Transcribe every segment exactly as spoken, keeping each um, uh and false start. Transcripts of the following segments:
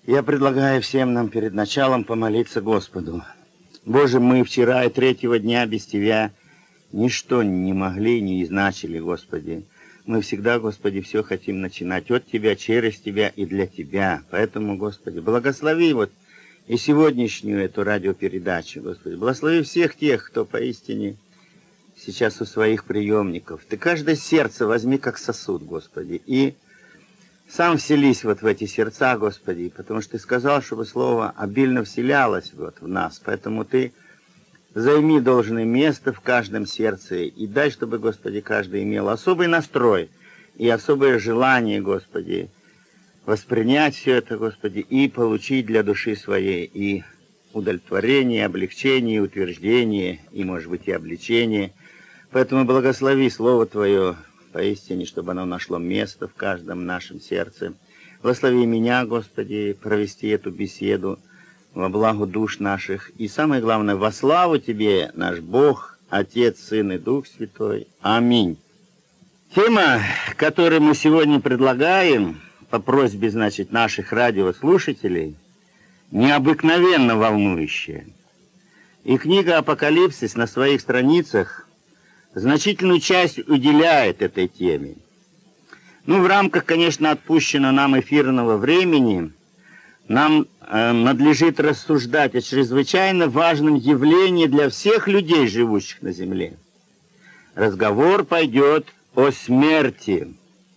Я предлагаю всем нам перед началом помолиться Господу. Боже, мы вчера и третьего дня без Тебя ничто не могли, не значили, Господи. Мы всегда, Господи, все хотим начинать от Тебя, через Тебя и для Тебя. Поэтому, Господи, благослови вот и сегодняшнюю эту радиопередачу, Господи. Благослови всех тех, кто поистине сейчас у своих приемников. Ты каждое сердце возьми как сосуд, Господи, и сам вселись вот в эти сердца, Господи, потому что Ты сказал, чтобы Слово обильно вселялось вот в нас. Поэтому Ты займи должное место в каждом сердце и дай, чтобы, Господи, каждый имел особый настрой и особое желание, Господи, воспринять все это, Господи, и получить для души своей и удовлетворение, облегчение, утверждение, и, может быть, и обличение. Поэтому благослови Слово Твое, поистине, чтобы оно нашло место в каждом нашем сердце. Благослови меня, Господи, провести эту беседу во благо душ наших. И самое главное, во славу Тебе, наш Бог, Отец, Сын и Дух Святой. Аминь. Тема, которую мы сегодня предлагаем, по просьбе, значит, наших радиослушателей, необыкновенно волнующая. И книга «Апокалипсис» на своих страницах значительную часть уделяет этой теме. Ну, в рамках, конечно, отпущенного нам эфирного времени, нам э, надлежит рассуждать о чрезвычайно важном явлении для всех людей, живущих на земле. Разговор пойдет о смерти.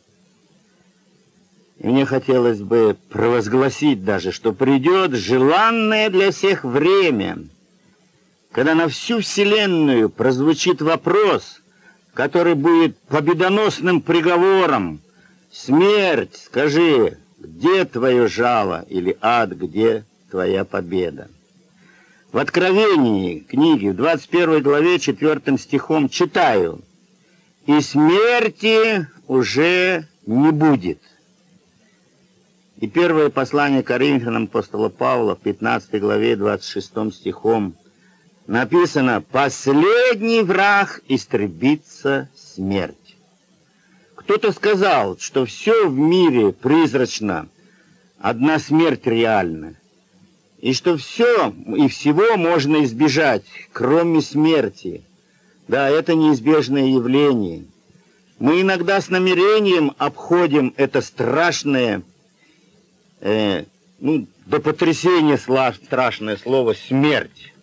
И мне хотелось бы провозгласить даже, что придет желанное для всех время, когда на всю Вселенную прозвучит вопрос, который будет победоносным приговором: «Смерть, скажи, где твое жало?» или «Ад, где твоя победа?» В Откровении книги, в двадцать первой главе, четвёртым стихом читаю: «И смерти уже не будет». И первое послание Коринфянам апостола Павла в пятнадцатой главе, двадцать шестым стихом написано: «Последний враг истребится смерть». Кто-то сказал, что все в мире призрачно, одна смерть реальна, и что все и всего можно избежать, кроме смерти. Да, это неизбежное явление. Мы иногда с намерением обходим это страшное, э, ну, до потрясения страшное слово «смерть».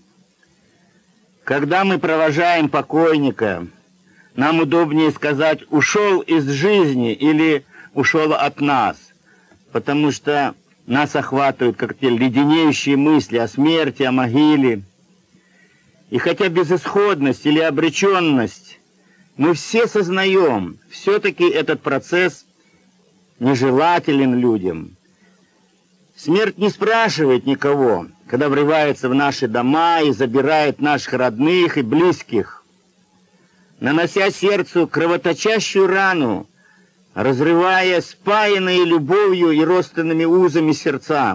Когда мы провожаем покойника, нам удобнее сказать «ушел из жизни» или «ушел от нас», потому что нас охватывают как те леденеющие мысли о смерти, о могиле. И хотя безысходность или обреченность мы все сознаем, все-таки этот процесс нежелателен людям. Смерть не спрашивает никого, когда врывается в наши дома и забирает наших родных и близких, нанося сердцу кровоточащую рану, разрывая спаянные любовью и родственными узами сердца.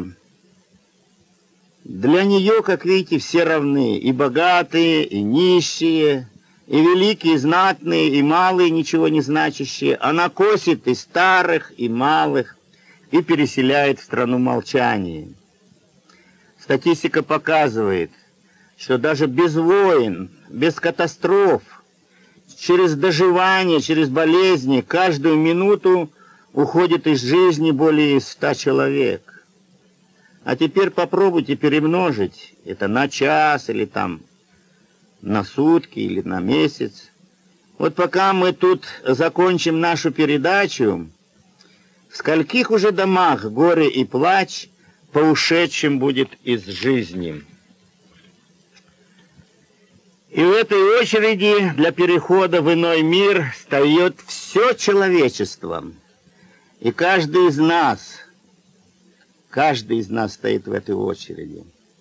Для нее, как видите, все равны: и богатые, и нищие, и великие, и знатные, и малые, ничего не значащие. Она косит и старых, и малых, и переселяет в страну молчания. Статистика показывает, что даже без войн, без катастроф, через доживание, через болезни, каждую минуту уходит из жизни более ста человек. А теперь попробуйте перемножить это на час, или там на сутки, или на месяц. Вот пока мы тут закончим нашу передачу, в скольких уже домах горе и плач по ушедшим будет из жизни. И в этой очереди для перехода в иной мир стоит все человечество. И каждый из нас, каждый из нас стоит в этой очереди.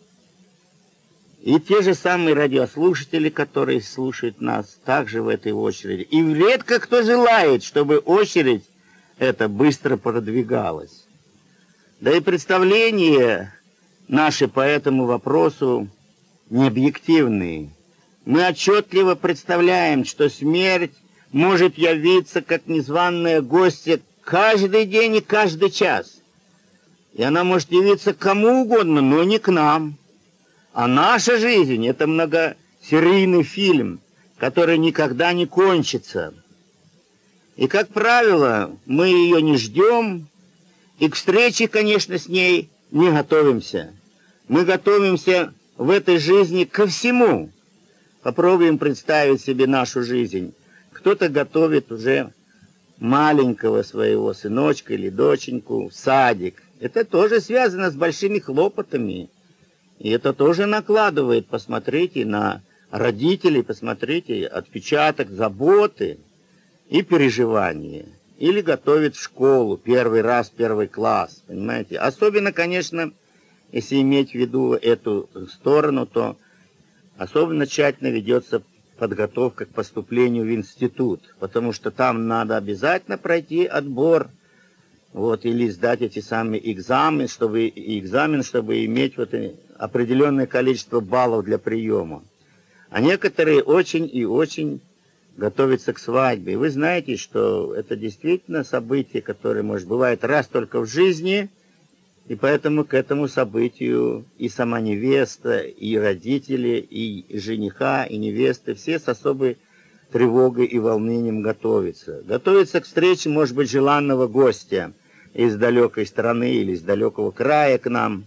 И те же самые радиослушатели, которые слушают нас, также в этой очереди. И редко кто желает, чтобы очередь эта быстро продвигалась. Да и представления наши по этому вопросу не объективные. Мы отчетливо представляем, что смерть может явиться как незваная гостья каждый день и каждый час. И она может явиться к кому угодно, но не к нам. А наша жизнь — это многосерийный фильм, который никогда не кончится. И, как правило, мы ее не ждем, и к встрече, конечно, с ней не готовимся. Мы готовимся в этой жизни ко всему. Попробуем представить себе нашу жизнь. Кто-то готовит уже маленького своего сыночка или доченьку в садик. Это тоже связано с большими хлопотами. И это тоже накладывает, посмотрите, на родителей, посмотрите, отпечаток заботы и переживания. Или готовит в школу, первый раз, первый класс, понимаете. Особенно, конечно, если иметь в виду эту сторону, то особенно тщательно ведется подготовка к поступлению в институт, потому что там надо обязательно пройти отбор, вот, или сдать эти самые экзамены, чтобы, экзамен, чтобы иметь вот определенное количество баллов для приема. А некоторые очень и очень готовятся к свадьбе. И вы знаете, что это действительно событие, которое, может, бывает раз только в жизни, и поэтому к этому событию и сама невеста, и родители, и жениха, и невесты, все с особой тревогой и волнением готовятся. Готовятся к встрече, может быть, желанного гостя из далекой страны или из далекого края к нам.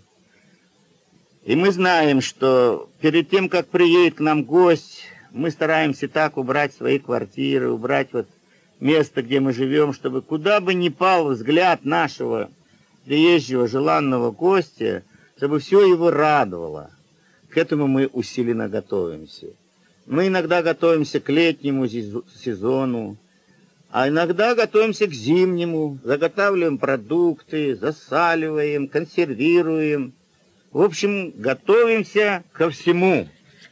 И мы знаем, что перед тем, как приедет к нам гость, мы стараемся так убрать свои квартиры, убрать вот место, где мы живем, чтобы куда бы ни пал взгляд нашего приезжего желанного гостя, чтобы все его радовало. К этому мы усиленно готовимся. Мы иногда готовимся к летнему сезону, а иногда готовимся к зимнему, заготавливаем продукты, засаливаем, консервируем. В общем, готовимся ко всему.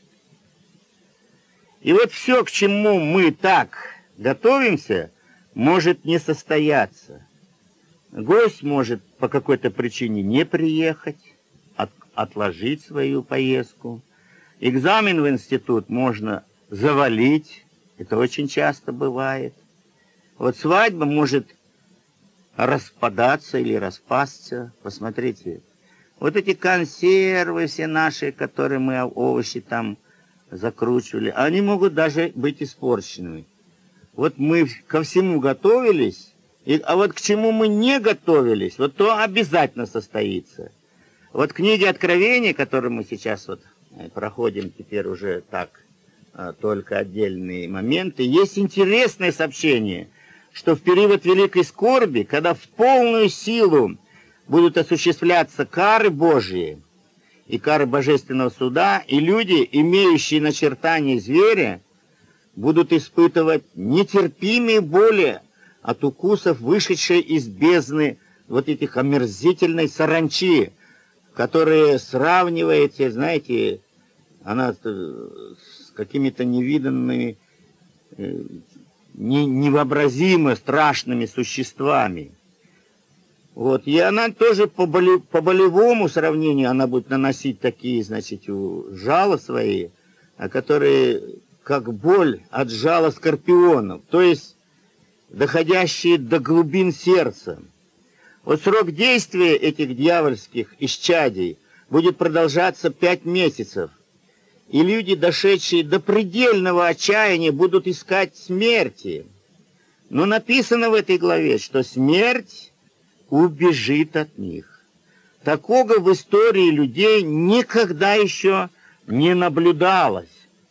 И вот все, к чему мы так готовимся, может не состояться. Гость может по какой-то причине не приехать, от, отложить свою поездку. Экзамен в институт можно завалить, это очень часто бывает. Вот свадьба может распадаться или распасться. Посмотрите, вот эти консервы все наши, которые мы, овощи там закручивали, они могут даже быть испорченными. Вот мы ко всему готовились, и, а вот к чему мы не готовились, вот то обязательно состоится. Вот книги Откровения, которые мы сейчас вот проходим теперь уже так, только отдельные моменты, есть интересное сообщение, что в период великой скорби, когда в полную силу будут осуществляться кары Божьи и кары Божественного суда, и люди, имеющие начертание зверя, будут испытывать нетерпимые боли от укусов, вышедшей из бездны вот этих омерзительной саранчи, которые сравниваете, знаете, она с какими-то невиданными, невообразимо страшными существами. Вот. И она тоже по, боли, по болевому сравнению, она будет наносить такие, значит, жало свои, которые как боль от жала скорпионов, то есть доходящие до глубин сердца. Вот срок действия этих дьявольских исчадий будет продолжаться пять месяцев. И люди, дошедшие до предельного отчаяния, будут искать смерти. Но написано в этой главе, что смерть убежит от них. Такого в истории людей никогда еще не наблюдалось.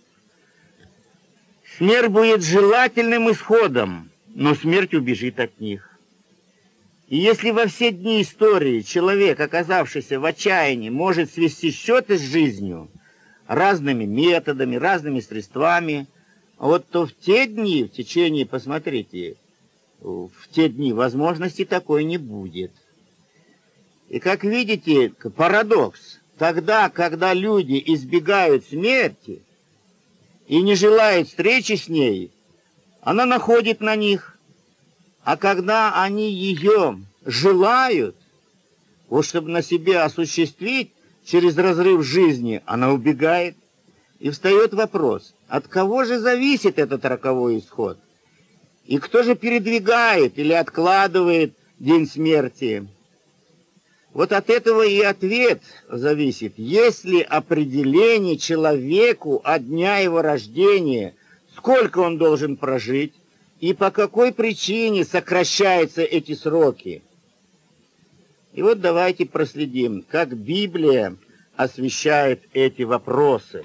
Смерть будет желательным исходом, но смерть убежит от них. И если во все дни истории человек, оказавшийся в отчаянии, может свести счеты с жизнью разными методами, разными средствами, вот то в те дни, в течение, посмотрите, в те дни возможности такой не будет. И как видите, парадокс. Тогда, когда люди избегают смерти и не желают встречи с ней, она находит на них. А когда они ее желают, вот чтобы на себе осуществить через разрыв жизни, она убегает. И встает вопрос, от кого же зависит этот роковой исход? И кто же передвигает или откладывает день смерти? Вот от этого и ответ зависит. Есть ли определение человеку от дня его рождения, сколько он должен прожить, и по какой причине сокращаются эти сроки. И вот давайте проследим, как Библия освещает эти вопросы.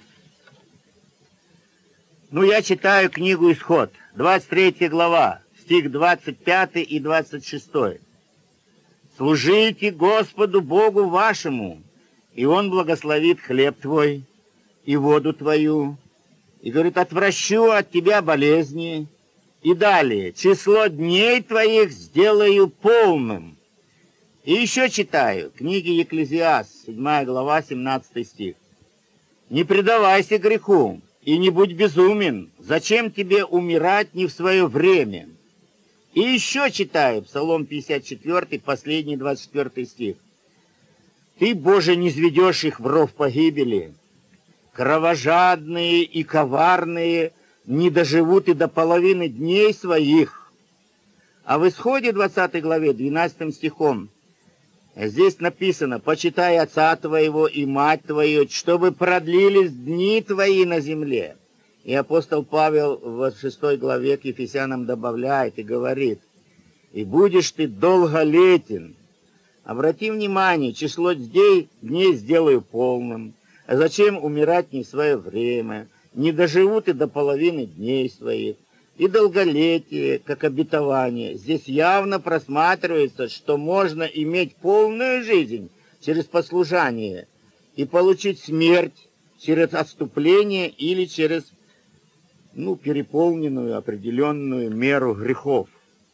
Ну, я читаю книгу «Исход», двадцать третья глава, стих двадцать пятый и двадцать шестой. «Служите Господу Богу вашему, и Он благословит хлеб твой и воду твою, и, говорит, отвращу от тебя болезни, и далее, число дней твоих сделаю полным». И еще читаю, книги Екклезиаст, седьмая глава, семнадцатый стих. «Не предавайся греху, и не будь безумен, зачем тебе умирать не в свое время?» И еще читаю, Псалом пятьдесят четыре, последний двадцать четвёртый стих. «Ты, Боже, не низведешь их в ров погибели, кровожадные и коварные не доживут и до половины дней своих». А в Исходе двадцатой главе, двенадцатым стихом, здесь написано: «Почитай отца твоего и мать твою, чтобы продлились дни твои на земле». И апостол Павел в шестой главе к Ефесянам добавляет и говорит: «И будешь ты долголетен». Обрати внимание, число дней, дней сделаю полным. А зачем умирать не в свое время? Не доживут и до половины дней своих. И долголетие, как обетование. Здесь явно просматривается, что можно иметь полную жизнь через послушание и получить смерть через отступление или через ну, переполненную определенную меру грехов.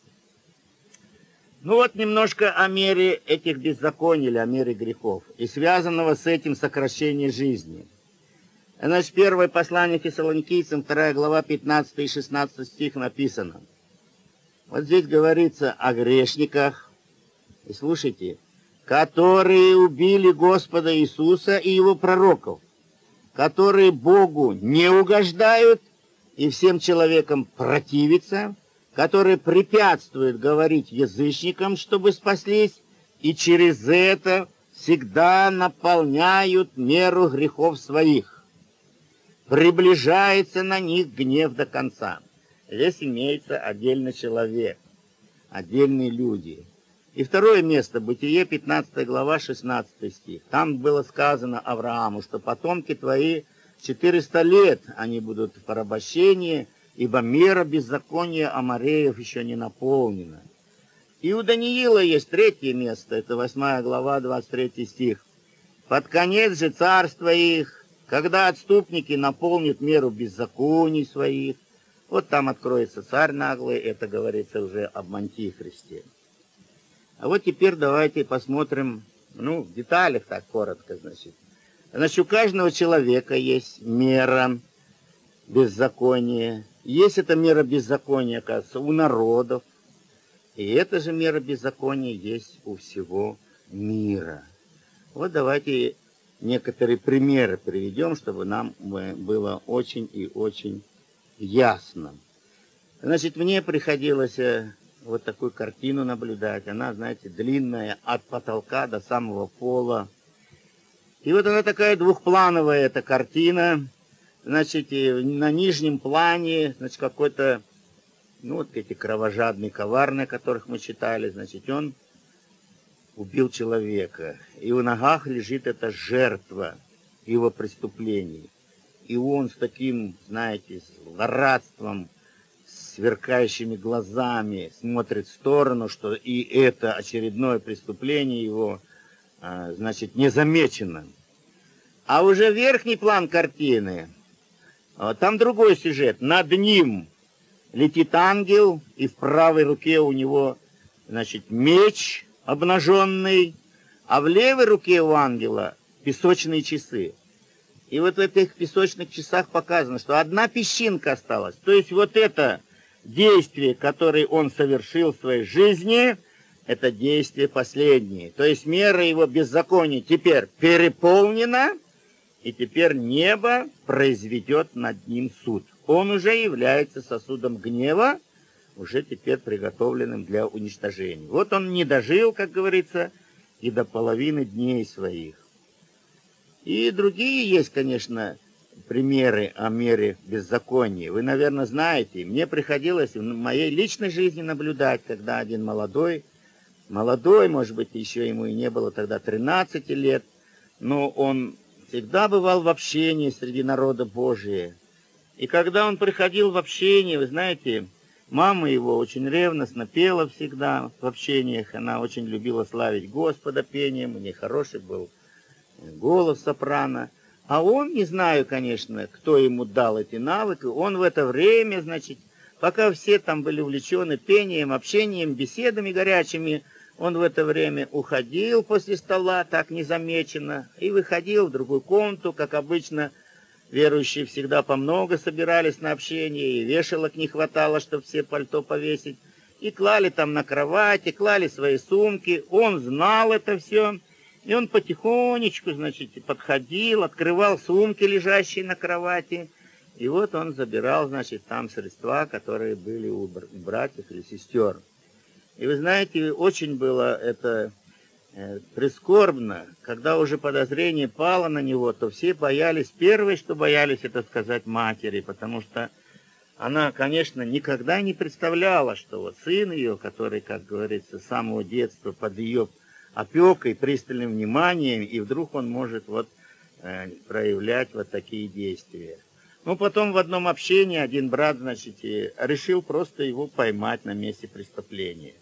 Ну вот немножко о мере этих беззаконий, или о мере грехов, и связанного с этим сокращения жизни. Значит, первое послание Фессалоникийцам, вторая глава, пятнадцатый и шестнадцатый стих написано. Вот здесь говорится о грешниках, и слушайте, которые убили Господа Иисуса и Его пророков, которые Богу не угождают и всем человекам противятся, которые препятствуют говорить язычникам, чтобы спаслись, и через это всегда наполняют меру грехов своих. Приближается на них гнев до конца. Здесь имеется отдельный человек, отдельные люди. И второе место, Бытие, пятнадцатая глава, шестнадцатый стих. Там было сказано Аврааму, что потомки твои четыреста лет они будут в порабощении, ибо мера беззакония амореев еще не наполнена. И у Даниила есть третье место, это восьмая глава, двадцать третий стих. «Под конец же царства их, когда отступники наполнят меру беззаконий своих». Вот там откроется царь наглый, это говорится уже об антихристе. А вот теперь давайте посмотрим, ну, в деталях так коротко, значит. Значит, у каждого человека есть мера беззакония. Есть эта мера беззакония, оказывается, у народов. И эта же мера беззакония есть у всего мира. Вот давайте некоторые примеры приведем, чтобы нам было очень и очень ясно. Значит, мне приходилось вот такую картину наблюдать. Она, знаете, длинная от потолка до самого пола. И вот она такая двухплановая, эта картина. Значит, на нижнем плане, значит, какой-то, ну, вот эти кровожадные, коварные, о которых мы читали, значит, он убил человека. И в ногах лежит эта жертва его преступлений. И он с таким, знаете, злорадством, сверкающими глазами смотрит в сторону, что и это очередное преступление его, значит, не замечено. А уже верхний план картины, там другой сюжет. Над ним летит ангел, и в правой руке у него, значит, меч обнаженный, а в левой руке у ангела песочные часы. И вот в этих песочных часах показано, что одна песчинка осталась. То есть вот это действие, которое он совершил в своей жизни, это действие последнее. То есть мера его беззакония теперь переполнена, и теперь небо произведет над ним суд. Он уже является сосудом гнева, уже теперь приготовленным для уничтожения. Вот он не дожил, как говорится, и до половины дней своих. И другие есть, конечно, примеры о мере беззакония. Вы, наверное, знаете, мне приходилось в моей личной жизни наблюдать, когда один молодой, молодой, может быть, еще ему и не было тогда тринадцати лет, но он всегда бывал в общении среди народа Божия. И когда он приходил в общение, вы знаете, мама его очень ревностно пела всегда в общениях, она очень любила славить Господа пением, у нее хороший был голос сопрано. А он, не знаю, конечно, кто ему дал эти навыки, он в это время, значит, пока все там были увлечены пением, общением, беседами горячими, он в это время уходил после стола, так незамеченно, и выходил в другую комнату, как обычно. Верующие всегда помного собирались на общение, и вешалок не хватало, чтобы все пальто повесить. И клали там на кровати, клали свои сумки. Он знал это все. И он потихонечку, значит, подходил, открывал сумки, лежащие на кровати. И вот он забирал, значит, там средства, которые были у братьев или сестер. И вы знаете, очень было это э, прискорбно, когда уже подозрение пало на него, то все боялись, первое, что боялись, это сказать матери, потому что она, конечно, никогда не представляла, что вот сын ее, который, как говорится, с самого детства под ее опекой, пристальным вниманием, и вдруг он может вот э, проявлять вот такие действия. Ну, потом в одном общении один брат, значит, решил просто его поймать на месте преступления.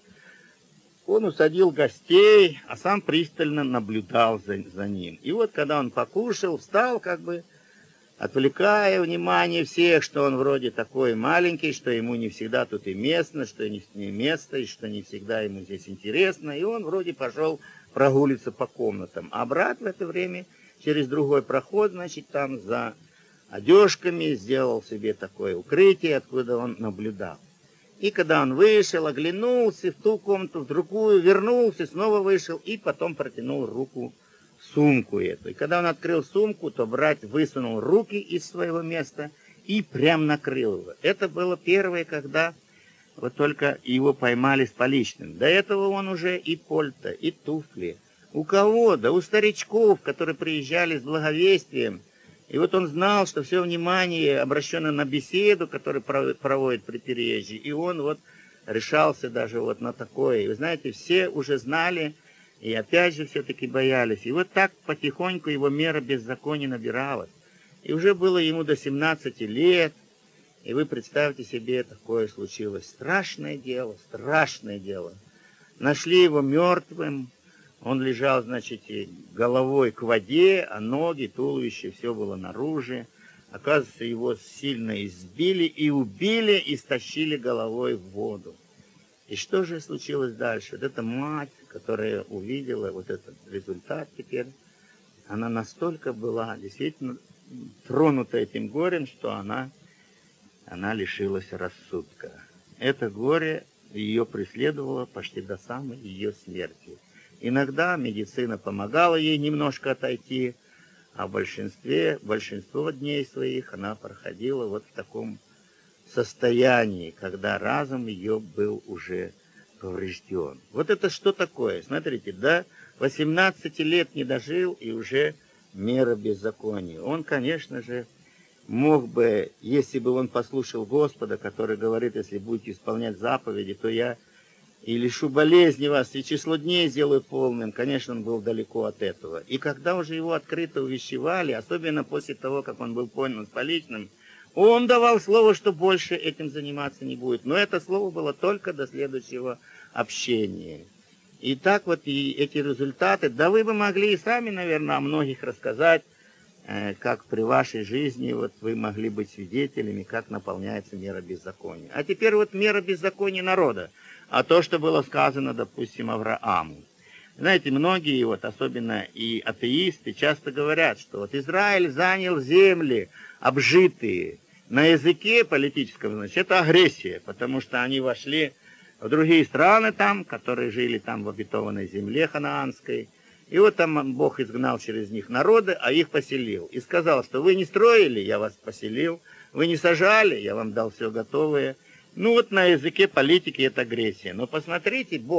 Он усадил гостей, а сам пристально наблюдал за, за ним. И вот, когда он покушал, встал, как бы, отвлекая внимание всех, что он вроде такой маленький, что ему не всегда тут и место, что не, не место, и что не всегда ему здесь интересно. И он вроде пошел прогуливаться по комнатам. А брат в это время через другой проход, значит, там за одежками сделал себе такое укрытие, откуда он наблюдал. И когда он вышел, оглянулся в ту комнату, в другую, вернулся, снова вышел и потом протянул руку в сумку эту. И когда он открыл сумку, то брат высунул руки из своего места и прям накрыл его. Это было первое, когда вот только его поймали с поличным. До этого он уже и пальто, и туфли. У кого? Да у старичков, которые приезжали с благовестием. И вот он знал, что все внимание обращено на беседу, которую проводит при переезде. И он вот решался даже вот на такое. И вы знаете, все уже знали, и опять же все-таки боялись. И вот так потихоньку его мера беззакония набиралась. И уже было ему до семнадцати лет. И вы представьте себе, такое случилось. Страшное дело, страшное дело. Нашли его мертвым. Он лежал, значит, головой к воде, а ноги, туловище, все было наружу. Оказывается, его сильно избили и убили, и стащили головой в воду. И что же случилось дальше? Вот эта мать, которая увидела вот этот результат теперь, она настолько была действительно тронута этим горем, что она, она лишилась рассудка. Это горе ее преследовало почти до самой ее смерти. Иногда медицина помогала ей немножко отойти, а в большинстве, большинство дней своих она проходила вот в таком состоянии, когда разум ее был уже поврежден. Вот это что такое? Смотрите, до восемнадцати лет не дожил, и уже мера беззакония. Он, конечно же, мог бы, если бы он послушал Господа, который говорит, если будете исполнять заповеди, то я и лишу болезни вас, и число дней сделаю полным. Конечно, он был далеко от этого. И когда уже его открыто увещевали, особенно после того, как он был пойман с поличным, он давал слово, что больше этим заниматься не будет. Но это слово было только до следующего общения. И так вот и эти результаты, да вы бы могли и сами, наверное, о многих рассказать, как при вашей жизни вот вы могли быть свидетелями, как наполняется мера беззакония. А теперь вот мера беззакония народа. А то, что было сказано, допустим, Аврааму. Знаете, многие, вот, особенно и атеисты, часто говорят, что вот Израиль занял земли обжитые. На языке политическом, значит, это агрессия, потому что они вошли в другие страны там, которые жили там в обетованной земле ханаанской. И вот там Бог изгнал через них народы, а их поселил. И сказал, что вы не строили, я вас поселил, вы не сажали, я вам дал все готовое. Ну вот на языке политики это агрессия. Но посмотрите, Бог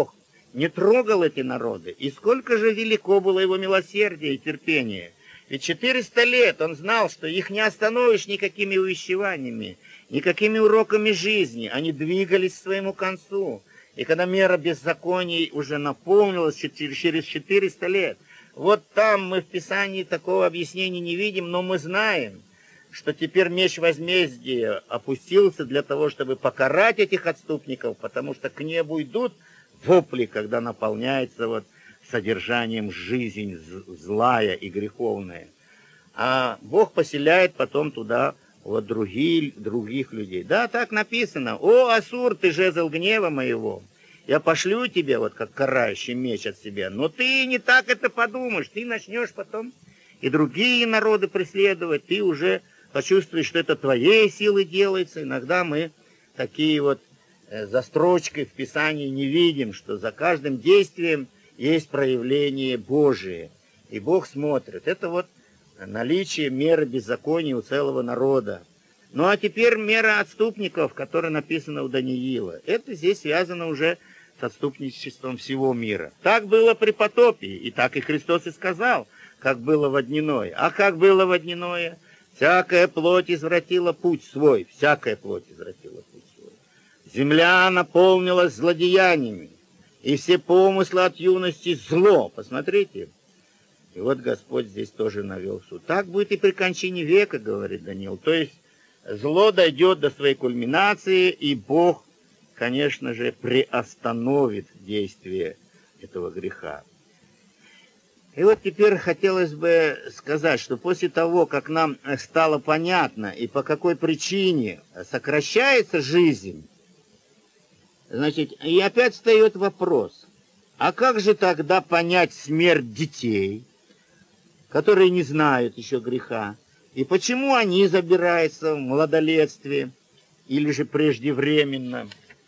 не трогал эти народы. И сколько же велико было его милосердие и терпение. Ведь четыреста лет он знал, что их не остановишь никакими увещеваниями, никакими уроками жизни. Они двигались к своему концу. И когда мера беззаконий уже наполнилась через четыреста лет, вот там мы в Писании такого объяснения не видим, но мы знаем, что теперь меч возмездия опустился для того, чтобы покарать этих отступников, потому что к небу идут вопли, когда наполняется вот содержанием жизнь злая и греховная. А Бог поселяет потом туда вот другие, других людей. Да, так написано. «О, Ассур, ты жезл гнева моего! Я пошлю тебе вот как карающий меч от себя». Но ты не так это подумаешь. Ты начнешь потом и другие народы преследовать. Ты уже почувствуешь, что это твоей силой делается. Иногда мы такие вот э, за строчкой в Писании не видим, что за каждым действием есть проявление Божие. И Бог смотрит. Это вот наличие меры беззакония у целого народа. Ну а теперь мера отступников, которая написана у Даниила. Это здесь связано уже с отступничеством всего мира. Так было при потопе, и так и Христос и сказал, как было водяное. А как было водяное? Всякая плоть извратила путь свой, всякая плоть извратила путь свой. Земля наполнилась злодеяниями, и все помыслы от юности зло. Посмотрите. И вот Господь здесь тоже навел суд. Так будет и при кончине века, говорит Даниил. То есть зло дойдет до своей кульминации, и Бог, конечно же, приостановит действие этого греха. И вот теперь хотелось бы сказать, что после того, как нам стало понятно и по какой причине сокращается жизнь, значит, и опять встает вопрос, а как же тогда понять смерть детей, которые не знают еще греха, и почему они забираются в малолетстве или же преждевременно?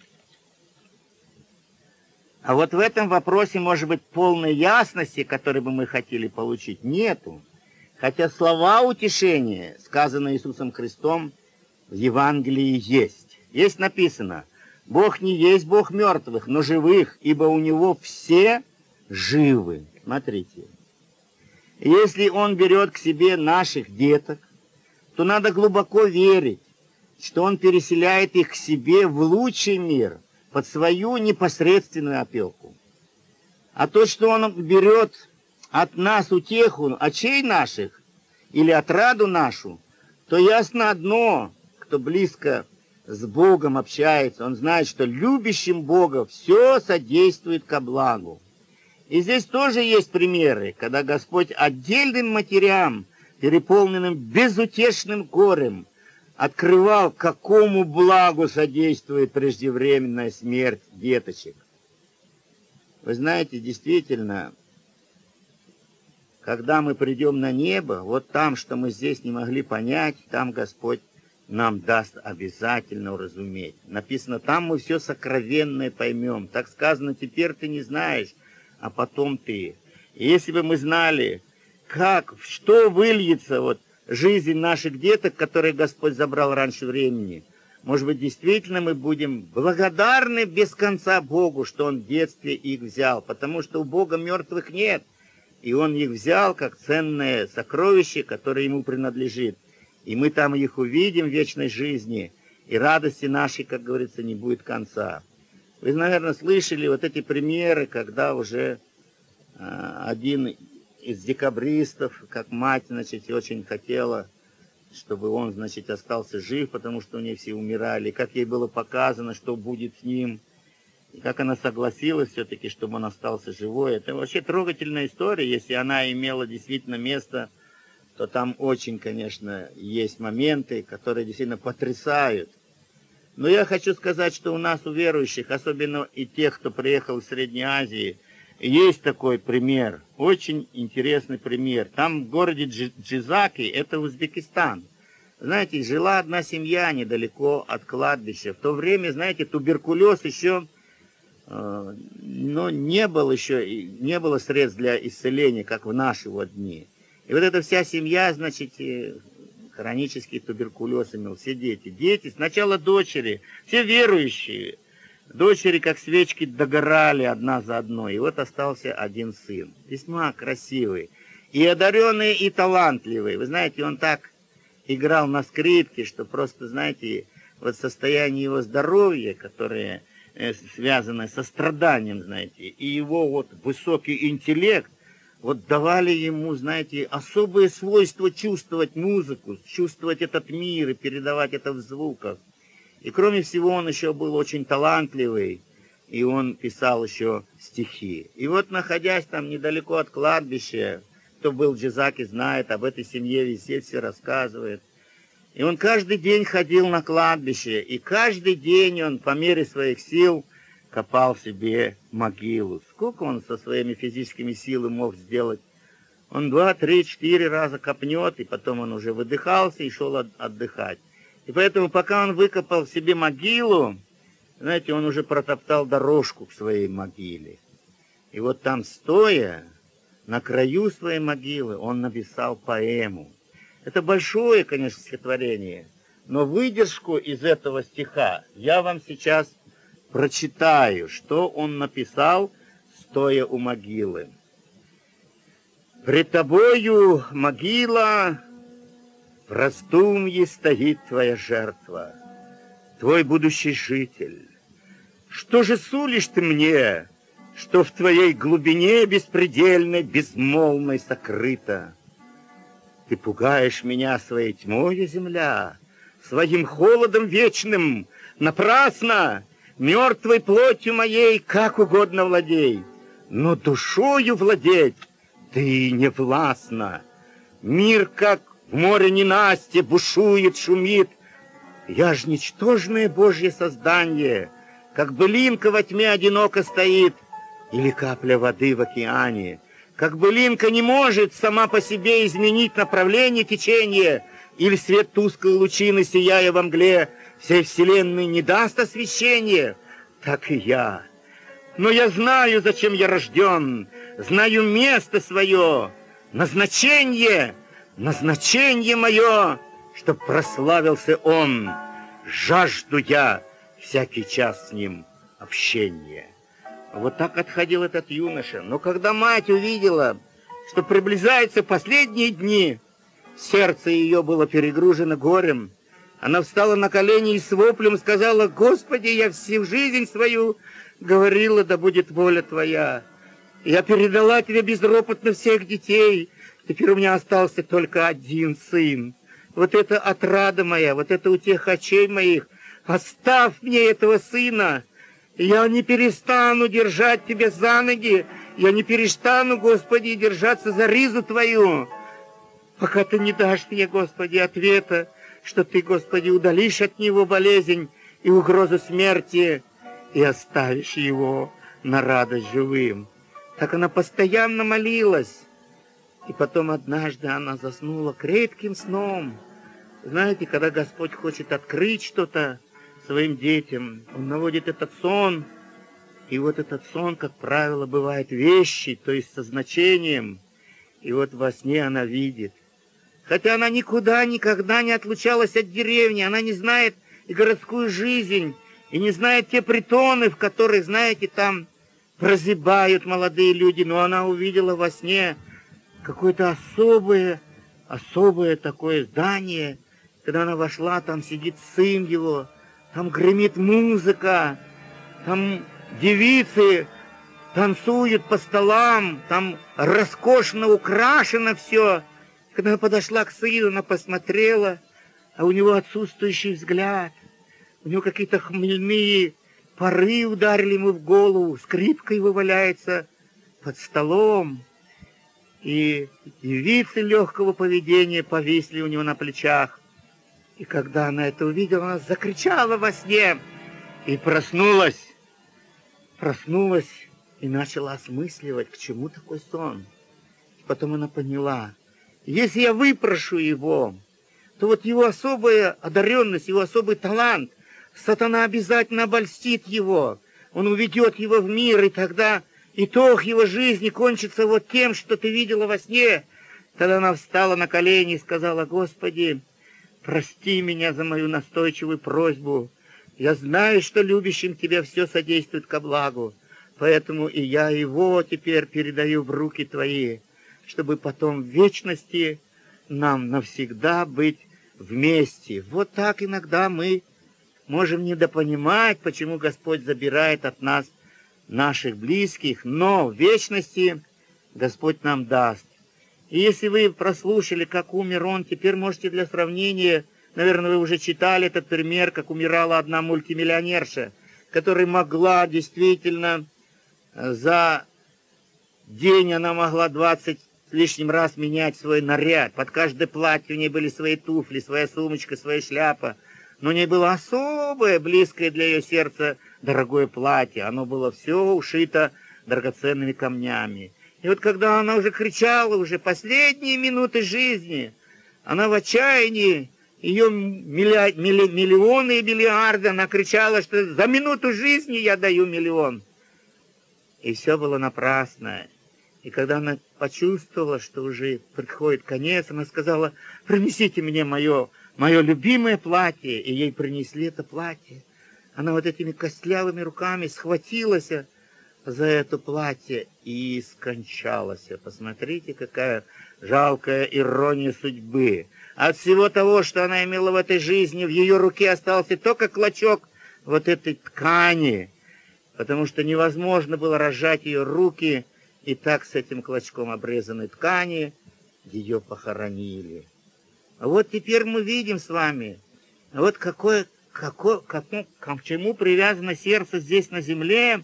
А вот в этом вопросе, может быть, полной ясности, которой бы мы хотели получить, нету. Хотя слова утешения, сказанные Иисусом Христом, в Евангелии есть. Есть написано: «Бог не есть Бог мертвых, но живых, ибо у Него все живы». Смотрите. Если Он берет к себе наших деток, то надо глубоко верить, что Он переселяет их к себе в лучший мир, под свою непосредственную опеку. А то, что Он берет от нас утеху, очей наших, или отраду нашу, то ясно одно: кто близко с Богом общается, он знает, что любящим Бога все содействует ко благу. И здесь тоже есть примеры, когда Господь отдельным матерям, переполненным безутешным горем, открывал, какому благу содействует преждевременная смерть деточек. Вы знаете, действительно, когда мы придем на небо, вот там, что мы здесь не могли понять, там Господь нам даст обязательно уразуметь. Написано, там мы все сокровенное поймем. Так сказано, теперь ты не знаешь, а потом ты. И если бы мы знали, как, что выльется вот жизнь наших деток, которые Господь забрал раньше времени, может быть, действительно мы будем благодарны без конца Богу, что Он в детстве их взял, потому что у Бога мертвых нет, и Он их взял как ценное сокровище, которое Ему принадлежит. И мы там их увидим в вечной жизни, и радости нашей, как говорится, не будет конца. Вы, наверное, слышали вот эти примеры, когда уже а, один из декабристов, как мать, значит, очень хотела, чтобы он, значит, остался жив, потому что у нее все умирали, как ей было показано, что будет с ним, и как она согласилась все-таки, чтобы он остался живой. Это вообще трогательная история, если она имела действительно место, то там очень, конечно, есть моменты, которые действительно потрясают. Но я хочу сказать, что у нас, у верующих, особенно и тех, кто приехал из Средней Азии, есть такой пример, очень интересный пример. Там в городе Джизаки, это Узбекистан. Знаете, жила одна семья недалеко от кладбища. В то время, знаете, туберкулез еще, э, ну, не было еще, не было средств для исцеления, как в наши вот дни. И вот эта вся семья, значит, хронический туберкулез имел, все дети. Дети, сначала дочери, все верующие. Дочери, как свечки, догорали одна за одной. И вот остался один сын. Весьма красивый. И одаренный, и талантливый. Вы знаете, он так играл на скрипке, что просто, знаете, вот состояние его здоровья, которое э, связано со страданием, знаете, и его вот высокий интеллект, вот давали ему, знаете, особые свойства чувствовать музыку, чувствовать этот мир и передавать это в звуках. И кроме всего он еще был очень талантливый, и он писал еще стихи. И вот, находясь там недалеко от кладбища, кто был в Джизаке, знает, об этой семье везде все рассказывает. И он каждый день ходил на кладбище, и каждый день он по мере своих сил копал себе могилу. Сколько он со своими физическими силами мог сделать? Он два, три, четыре раза копнет, и потом он уже выдыхался и шел от, отдыхать. И поэтому, пока он выкопал себе могилу, знаете, он уже протоптал дорожку к своей могиле. И вот там, стоя на краю своей могилы, он написал поэму. Это большое, конечно, стихотворение, но выдержку из этого стиха я вам сейчас прочитаю, что он написал, стоя у могилы. «Пред тобою, могила, в раздумье стоит твоя жертва, твой будущий житель. Что же сулишь ты мне, что в твоей глубине беспредельной, безмолвной сокрыто? Ты пугаешь меня своей тьмою, земля, своим холодом вечным, напрасно, мертвой плотью моей как угодно владей, но душою владеть ты не властна. Мир, как в море ненастье, бушует, шумит. Я ж ничтожное Божье создание, как былинка во тьме одиноко стоит, или капля воды в океане. Как былинка не может сама по себе изменить направление течения, или свет тусклой лучины, сияя во мгле, всей вселенной не даст освещения, так и я. Но я знаю, зачем я рожден, знаю место свое, назначение, назначение мое, чтоб прославился он. Жажду я всякий час с ним общения». Вот так отходил этот юноша. Но когда мать увидела, что приближаются последние дни, сердце ее было перегружено горем. Она встала на колени и с воплем сказала: «Господи, я всю жизнь свою говорила, да будет воля Твоя. Я передала Тебе безропотно всех детей. Теперь у меня остался только один сын. Вот это отрада моя, вот это утеха очей моих. Оставь мне этого сына. Я не перестану держать Тебя за ноги. Я не перестану, Господи, держаться за ризу Твою, пока Ты не дашь мне, Господи, ответа, что Ты, Господи, удалишь от него болезнь и угрозу смерти и оставишь его на радость живым». Так она постоянно молилась. И потом однажды она заснула крепким сном. Знаете, когда Господь хочет открыть что-то своим детям, Он наводит этот сон. И вот этот сон, как правило, бывает вещий, то есть со значением. И вот во сне она видит. Хотя она никуда, никогда не отлучалась от деревни, она не знает и городскую жизнь, и не знает те притоны, в которых, знаете, там прозябают молодые люди. Но она увидела во сне какое-то особое, особое такое здание. Когда она вошла, там сидит сын его, там гремит музыка, там девицы танцуют по столам, там роскошно украшено все. Когда она подошла к сыну, она посмотрела, а у него отсутствующий взгляд, у него какие-то хмельные пары ударили ему в голову, скрипка его валяется под столом, и девицы легкого поведения повисли у него на плечах. И когда она это увидела, она закричала во сне и проснулась. Проснулась и начала осмысливать, к чему такой сон. Потом она поняла, если я выпрошу его, то вот его особая одаренность, его особый талант, сатана обязательно обольстит его. Он уведет его в мир, и тогда итог его жизни кончится вот тем, что ты видела во сне. Тогда она встала на колени и сказала: «Господи, прости меня за мою настойчивую просьбу. Я знаю, что любящим тебя все содействует ко благу, поэтому и я его теперь передаю в руки твои, чтобы потом в вечности нам навсегда быть вместе. Вот так иногда мы можем недопонимать, почему Господь забирает от нас наших близких, но в вечности Господь нам даст. И если вы прослушали, как умер он, теперь можете для сравнения, наверное, вы уже читали этот пример, как умирала одна мультимиллионерша, которая могла действительно за день, она могла двадцать с лишним раз менять свой наряд. Под каждое платье у нее были свои туфли, своя сумочка, своя шляпа. Но у нее было особое, близкое для ее сердца дорогое платье. Оно было все ушито драгоценными камнями. И вот когда она уже кричала, уже последние минуты жизни, она в отчаянии, ее милли... Милли... миллионы и миллиарды, она кричала, что за минуту жизни я даю миллион. И все было напрасно. И когда она почувствовала, что уже приходит конец, она сказала: принесите мне мое, мое любимое платье. И ей принесли это платье. Она вот этими костлявыми руками схватилась за это платье и скончалась. Посмотрите, какая жалкая ирония судьбы. От всего того, что она имела в этой жизни, в ее руке остался только клочок вот этой ткани, потому что невозможно было разжать ее руки, и так с этим клочком обрезанной ткани ее похоронили. А вот теперь мы видим с вами, вот какое, какое, какое, к чему привязано сердце здесь на земле.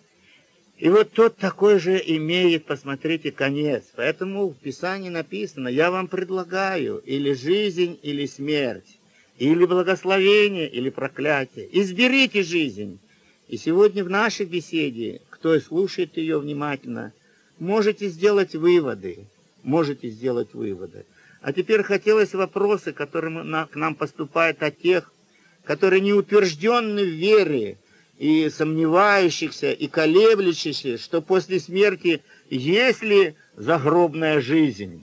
И вот тот такой же имеет, посмотрите, конец. Поэтому в Писании написано: я вам предлагаю или жизнь, или смерть, или благословение, или проклятие. Изберите жизнь. И сегодня в нашей беседе, кто слушает ее внимательно, можете сделать выводы. Можете сделать выводы. А теперь хотелось вопросы, которые к нам поступают от тех, которые не утверждены в вере, и сомневающихся, и колеблющихся, что после смерти есть ли загробная жизнь.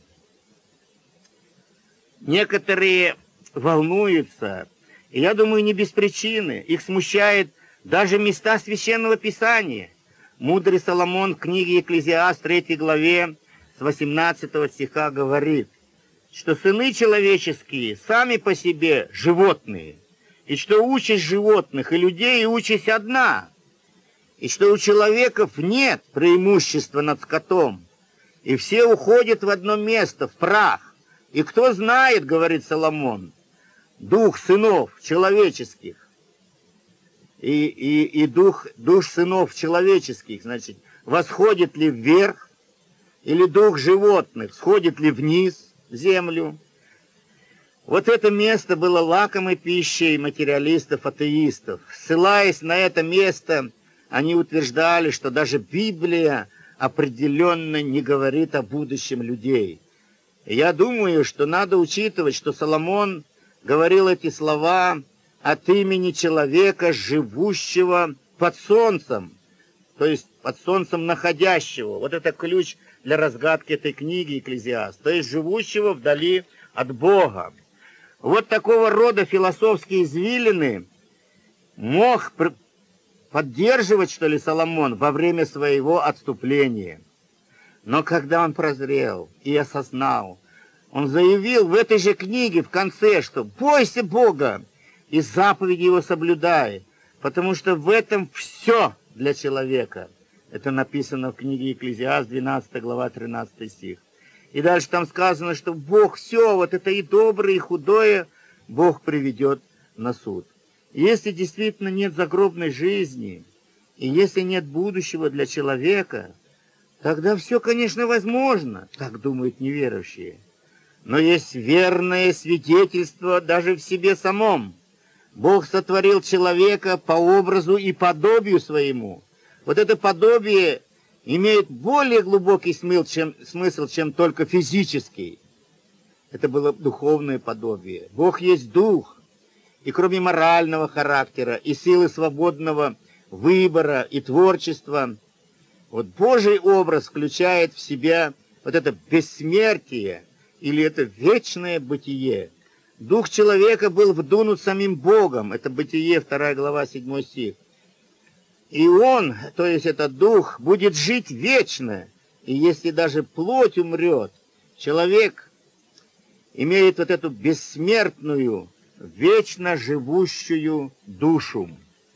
Некоторые волнуются, и я думаю, не без причины. Их смущает даже места Священного Писания. Мудрый Соломон в книге Екклезиаст, третьей главе, с восемнадцатого стиха говорит, что сыны человеческие сами по себе животные, и что участь животных и людей и участь одна, и что у человеков нет преимущества над скотом, и все уходят в одно место, в прах. И кто знает, говорит Соломон, дух сынов человеческих, и, и, и дух, дух сынов человеческих, значит, восходит ли вверх, или дух животных сходит ли вниз в землю. Вот это место было лакомой пищей материалистов-атеистов. Ссылаясь на это место, они утверждали, что даже Библия определенно не говорит о будущем людей. И я думаю, что надо учитывать, что Соломон говорил эти слова от имени человека, живущего под солнцем, то есть под солнцем находящего. Вот это ключ для разгадки этой книги Екклезиаст, то есть живущего вдали от Бога. Вот такого рода философские извилины мог поддерживать, что ли, Соломон во время своего отступления. Но когда он прозрел и осознал, он заявил в этой же книге в конце, что «бойся Бога и заповеди Его соблюдай, потому что в этом все для человека». Это написано в книге Екклезиаст, двенадцатая глава, тринадцатый стих. И дальше там сказано, что Бог все, вот это и доброе, и худое, Бог приведет на суд. И если действительно нет загробной жизни, и если нет будущего для человека, тогда все, конечно, возможно, так думают неверующие. Но есть верное свидетельство даже в себе самом. Бог сотворил человека по образу и подобию своему. Вот это подобие имеет более глубокий смысл, чем, смысл, чем только физический. Это было духовное подобие. Бог есть дух, и кроме морального характера, и силы свободного выбора, и творчества, вот Божий образ включает в себя вот это бессмертие, или это вечное бытие. Дух человека был вдунут самим Богом. Это Бытие, вторая глава, седьмой стих. И он, то есть этот дух, будет жить вечно. И если даже плоть умрет, человек имеет вот эту бессмертную, вечно живущую душу.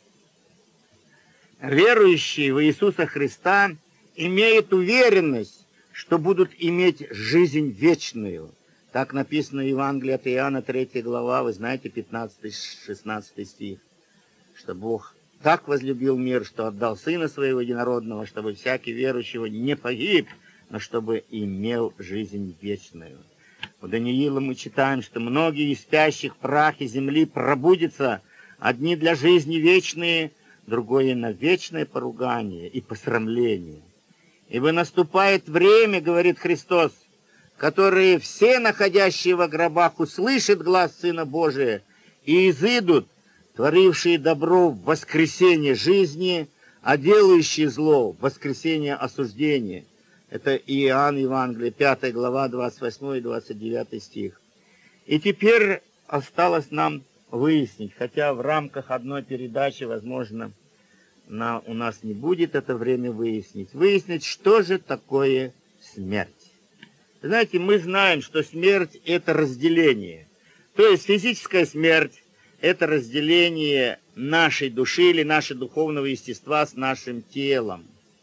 Верующие в Иисуса Христа имеют уверенность, что будут иметь жизнь вечную. Так написано в Евангелии от Иоанна, третья глава, вы знаете, пятнадцатый-шестнадцатый стих, что Бог так возлюбил мир, что отдал Сына Своего Единородного, чтобы всякий верующего не погиб, но чтобы имел жизнь вечную. У Даниила мы читаем, что многие из спящих в прахе земли пробудятся, одни для жизни вечные, другое на вечное поругание и посрамление. Ибо наступает время, говорит Христос, которые все, находящие во гробах, услышат глас Сына Божия и изыдут, творившие добро в воскресение жизни, а делающие зло в воскресение осуждения. Это Иоанн Евангелие, пятая глава, двадцать восьмой и двадцать девятый стих. И теперь осталось нам выяснить, хотя в рамках одной передачи, возможно, на, у нас не будет это время выяснить, выяснить, что же такое смерть. Знаете, мы знаем, что смерть – это разделение. То есть физическая смерть – это разделение нашей души или нашего духовного естества с нашим телом.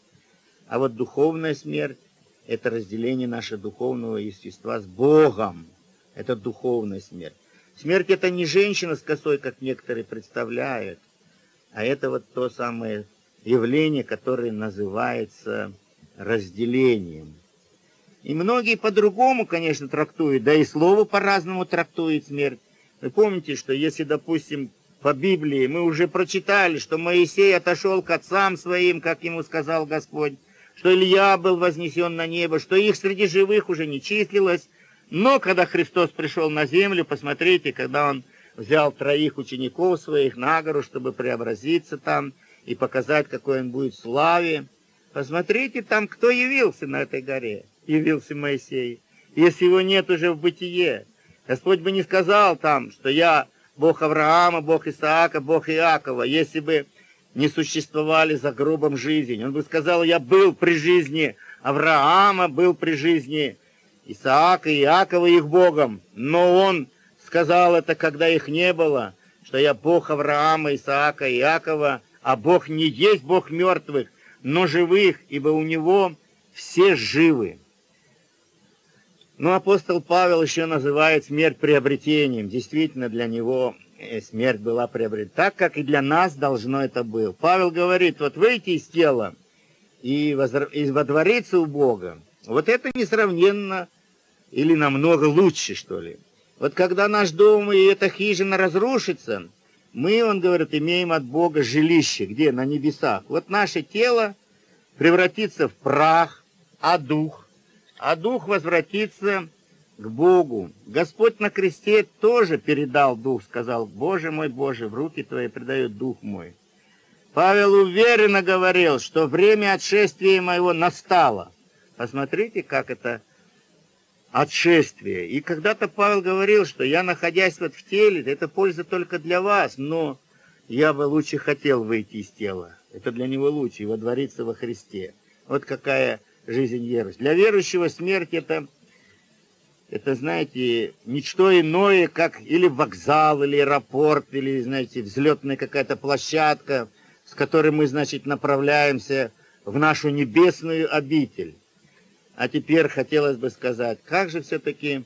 А вот духовная смерть – это разделение нашего духовного естества с Богом. Это духовная смерть. Смерть – это не женщина с косой, как некоторые представляют, а это вот то самое явление, которое называется разделением. И многие по-другому, конечно, трактуют, да и слово по-разному трактует смерть. Вы помните, что если, допустим, по Библии мы уже прочитали, что Моисей отошел к отцам своим, как ему сказал Господь, что Илья был вознесен на небо, что их среди живых уже не числилось. Но когда Христос пришел на землю, посмотрите, когда Он взял троих учеников своих на гору, чтобы преобразиться там и показать, какой Он будет в славе. Посмотрите там, кто явился на этой горе. Явился Моисей. Если его нет уже в бытие, Господь бы не сказал там, что я Бог Авраама, Бог Исаака, Бог Иакова, если бы не существовали за гробом жизни. Он бы сказал, я был при жизни Авраама, был при жизни Исаака и Иакова их Богом. Но он сказал это, когда их не было, что я Бог Авраама, Исаака и Иакова, а Бог не есть Бог мертвых, но живых, ибо у Него все живы. Но апостол Павел еще называет смерть приобретением. Действительно, для него смерть была приобретена, так как и для нас должно это было. Павел говорит, вот выйти из тела и водвориться у Бога, вот это несравненно или намного лучше, что ли. Вот когда наш дом и эта хижина разрушится, мы, он говорит, имеем от Бога жилище, где? На небесах. Вот наше тело превратится в прах, а дух, а дух возвратится к Богу. Господь на кресте тоже передал дух, сказал, Боже мой, Боже, в руки Твои предает дух мой. Павел уверенно говорил, что время отшествия моего настало. Посмотрите, как это отшествие. И когда-то Павел говорил, что я, находясь вот в теле, это польза только для вас, но я бы лучше хотел выйти из тела. Это для него лучше, и водвориться во Христе. Вот какая жизнь верующего. Для верующего смерть это, это, знаете, ничто иное, как или вокзал, или аэропорт, или, знаете, взлетная какая-то площадка, с которой мы, значит, направляемся в нашу небесную обитель. А теперь хотелось бы сказать, как же все-таки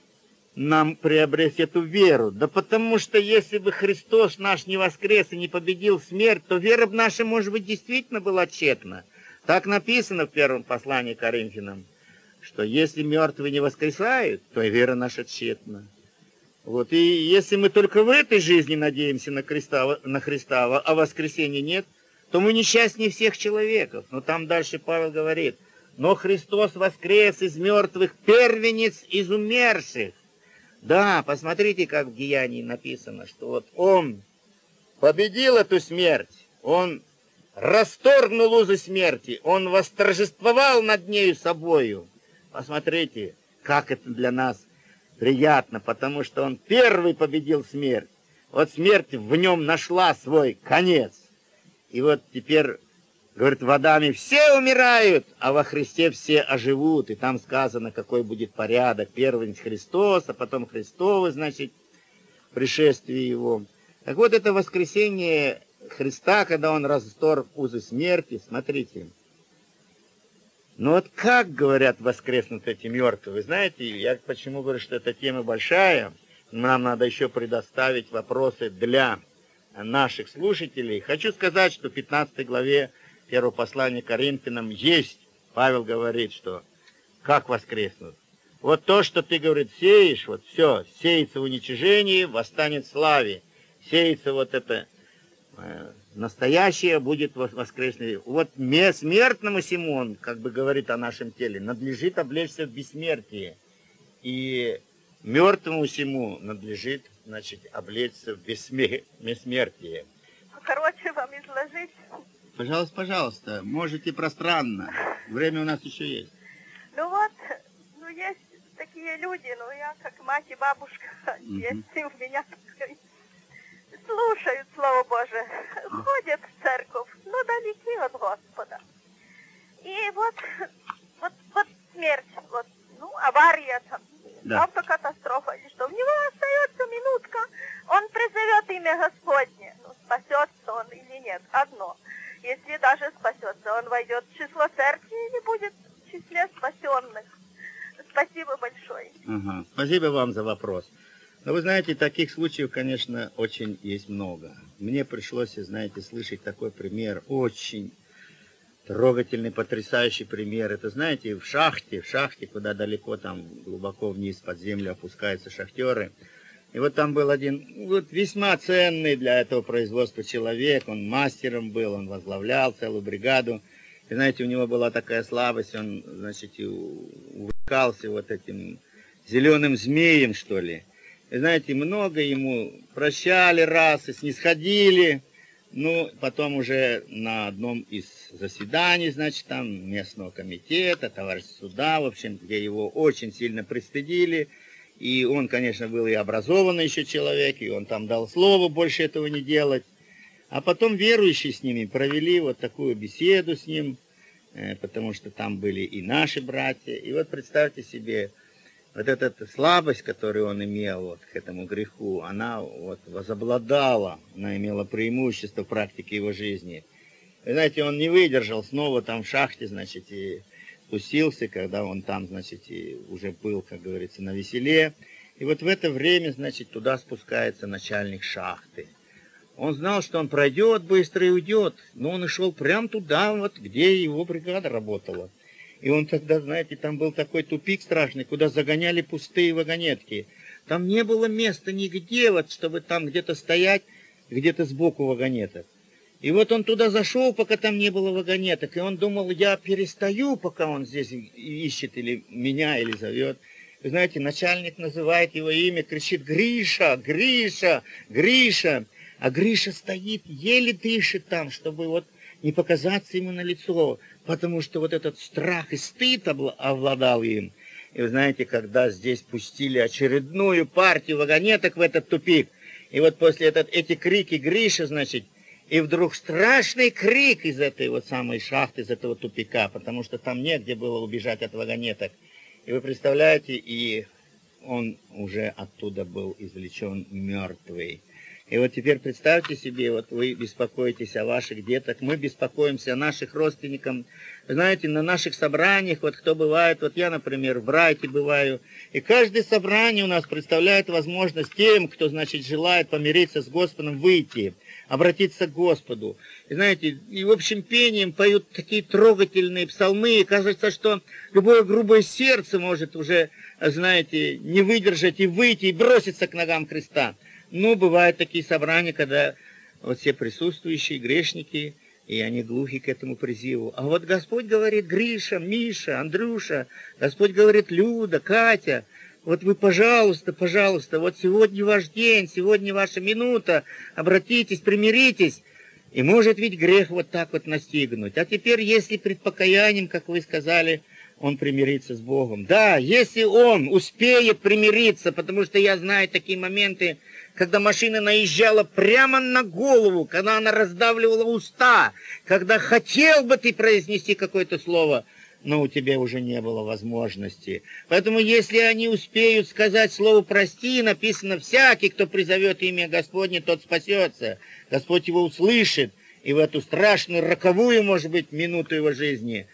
нам приобрести эту веру? Да потому что если бы Христос наш не воскрес и не победил смерть, то вера бы наша, может быть, действительно была тщетна. Так написано в первом послании к Коринфянам, что если мертвые не воскресают, то и вера наша тщетна. Вот. И если мы только в этой жизни надеемся на Христа, на Христа, а воскресения нет, то мы несчастнее всех человеков. Но там дальше Павел говорит, но Христос воскрес из мертвых, первенец из умерших. Да, посмотрите, как в Деянии написано, что вот Он победил эту смерть, Он расторгнул узы смерти, Он восторжествовал над нею собою. Посмотрите, как это для нас приятно, потому что он первый победил смерть. Вот смерть в нем нашла свой конец. И вот теперь, говорит, в Адаме все умирают, а во Христе все оживут. И там сказано, какой будет порядок. Первый Христос, а потом Христовый, значит, пришествие Его. Так вот, это воскресение Христа, когда Он расторг узы смерти, смотрите. Ну вот как, говорят, воскреснут эти мертвые? Вы знаете, я почему говорю, что эта тема большая. Нам надо еще предоставить вопросы для наших слушателей. Хочу сказать, что в пятнадцатой главе первого послания Коринфянам есть, Павел говорит, что как воскреснут. Вот то, что ты, говорит, сеешь, вот все, сеется в уничижении, восстанет в славе. Сеется вот это э, настоящее, будет воскреснуть. Вот смертному сему, он как бы говорит о нашем теле, надлежит облечься в бессмертие. И мертвому сему надлежит, значит, облечься в бессмертие. Короче, вам изложить? Пожалуйста, пожалуйста, можете пространно. Время у нас еще есть. Ну вот, ну есть такие люди, ну я как мать и бабушка, mm-hmm. есть и у меня такой, слушают Слово Божие, mm-hmm. ходят в церковь, но далеки от Господа. И вот, вот, вот смерть, вот, ну, авария там, да. Автокатастрофа, или что, у него остается минутка, он призовет имя Господне, ну, спасется он или нет, одно. Если даже спасется, он войдет в число церкви или будет в числе спасенных. Спасибо большое. Ага. Спасибо вам за вопрос. Но вы знаете, таких случаев, конечно, очень есть много. Мне пришлось, знаете, слышать такой пример, очень трогательный, потрясающий пример. Это, знаете, в шахте, в шахте, куда далеко там, глубоко вниз под землю опускаются шахтеры. И вот там был один, вот весьма ценный для этого производства человек, он мастером был, он возглавлял целую бригаду. И знаете, у него была такая слабость, он, значит, увлекался вот этим зеленым змеем, что ли. И знаете, много ему прощали раз и снисходили. Ну, потом уже на одном из заседаний, значит, там местного комитета, товарищества суда, в общем, где его очень сильно пристыдили. И он, конечно, был и образованный еще человек, и он там дал слово больше этого не делать. А потом верующие с ними провели вот такую беседу с ним, потому что там были и наши братья. И вот представьте себе, вот эта слабость, которую он имел вот к этому греху, она вот возобладала, она имела преимущество в практике его жизни. Вы знаете, он не выдержал снова там в шахте, значит, и спустился, когда он там, значит, и уже был, как говорится, на веселе. И вот в это время, значит, туда спускается начальник шахты. Он знал, что он пройдет быстро и уйдет, но он и шел прямо туда, вот, где его бригада работала. И он тогда, знаете, там был такой тупик страшный, куда загоняли пустые вагонетки. Там не было места нигде, вот, чтобы там где-то стоять, где-то сбоку вагонеток. И вот он туда зашел, пока там не было вагонеток, и он думал, я перестаю, пока он здесь ищет или меня, или зовет. Вы знаете, начальник называет его имя, кричит: «Гриша! Гриша! Гриша!» А Гриша стоит, еле дышит там, чтобы вот не показаться ему на лицо, потому что вот этот страх и стыд овладал им. И вы знаете, когда здесь пустили очередную партию вагонеток в этот тупик, и вот после этот, эти крики «Гриша», значит, и вдруг страшный крик из этой вот самой шахты, из этого тупика, потому что там негде было убежать от вагонеток. И вы представляете, и он уже оттуда был извлечен мертвый. И вот теперь представьте себе, вот вы беспокоитесь о ваших детях, мы беспокоимся о наших родственниках. Вы знаете, на наших собраниях, вот кто бывает, вот я, например, в Брайте бываю, и каждое собрание у нас представляет возможность тем, кто, значит, желает помириться с Господом, выйти, обратиться к Господу. И знаете, и в общем пением поют такие трогательные псалмы, и кажется, что любое грубое сердце может уже, знаете, не выдержать и выйти, и броситься к ногам Христа. Ну, бывают такие собрания, когда вот все присутствующие грешники, и они глухи к этому призыву. А вот Господь говорит: Гриша, Миша, Андрюша, Господь говорит: Люда, Катя, вот вы, пожалуйста, пожалуйста, вот сегодня ваш день, сегодня ваша минута, обратитесь, примиритесь. И может ведь грех вот так вот настигнуть. А теперь, если пред покаянием, как вы сказали, он примирится с Богом. Да, если он успеет примириться, потому что я знаю такие моменты, когда машина наезжала прямо на голову, когда она раздавливала уста, когда хотел бы ты произнести какое-то слово, но у тебя уже не было возможности. Поэтому если они успеют сказать слово «прости», написано «всякий, кто призовет имя Господне, тот спасется». Господь его услышит, и в эту страшную, роковую, может быть, минуту его жизни.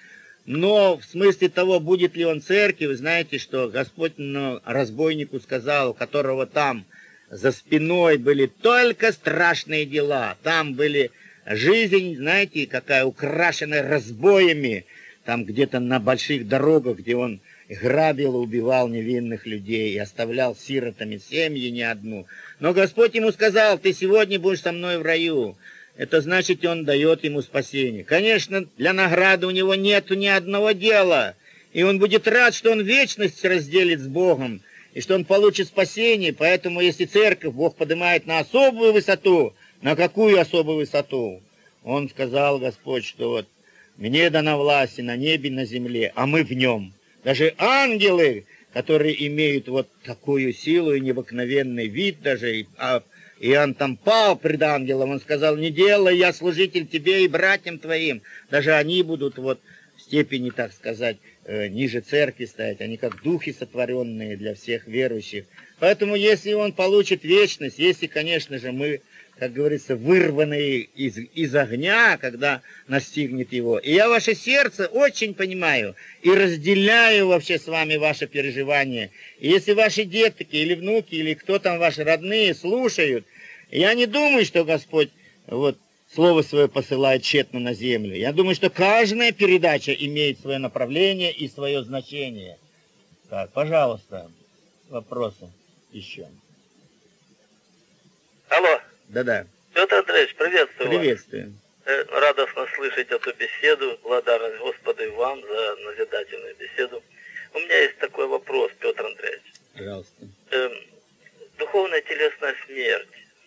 Но в смысле того, будет ли он в церкви, вы знаете, что Господь ну, разбойнику сказал, у которого там за спиной были только страшные дела. Там были жизнь, знаете, какая украшенная разбоями, там где-то на больших дорогах, где он грабил и убивал невинных людей и оставлял сиротами семьи не одну. Но Господь ему сказал: ты сегодня будешь со мной в раю. Это значит, он дает ему спасение. Конечно, для награды у него нету ни одного дела. И он будет рад, что он вечность разделит с Богом, и что он получит спасение. Поэтому, если церковь Бог поднимает на особую высоту, на какую особую высоту? Он сказал, Господь, что вот мне дана власть и на небе, и на земле, а мы в нем. Даже ангелы, которые имеют вот такую силу и необыкновенный вид даже, и, а, и он там пал пред ангелом, он сказал: не делай, я служитель тебе и братьям твоим. Даже они будут вот в степени, так сказать, э, ниже церкви стоять, они как духи сотворенные для всех верующих. Поэтому если он получит вечность, если, конечно же, мы, как говорится, вырванные из, из огня, когда настигнет его. И я ваше сердце очень понимаю и разделяю вообще с вами ваше переживание. И если ваши детки или внуки, или кто там ваши родные слушают, я не думаю, что Господь вот слово свое посылает тщетно на землю. Я думаю, что каждая передача имеет свое направление и свое значение. Так, пожалуйста, вопросы еще. Алло. Да-да. Петр Андреевич, приветствую Приветствую. вас. Радостно слышать эту беседу. Благодарность Господу и вам за назидательную беседу. У меня есть такой вопрос, Петр Андреевич. Пожалуйста. Эм, духовная телесная смерть.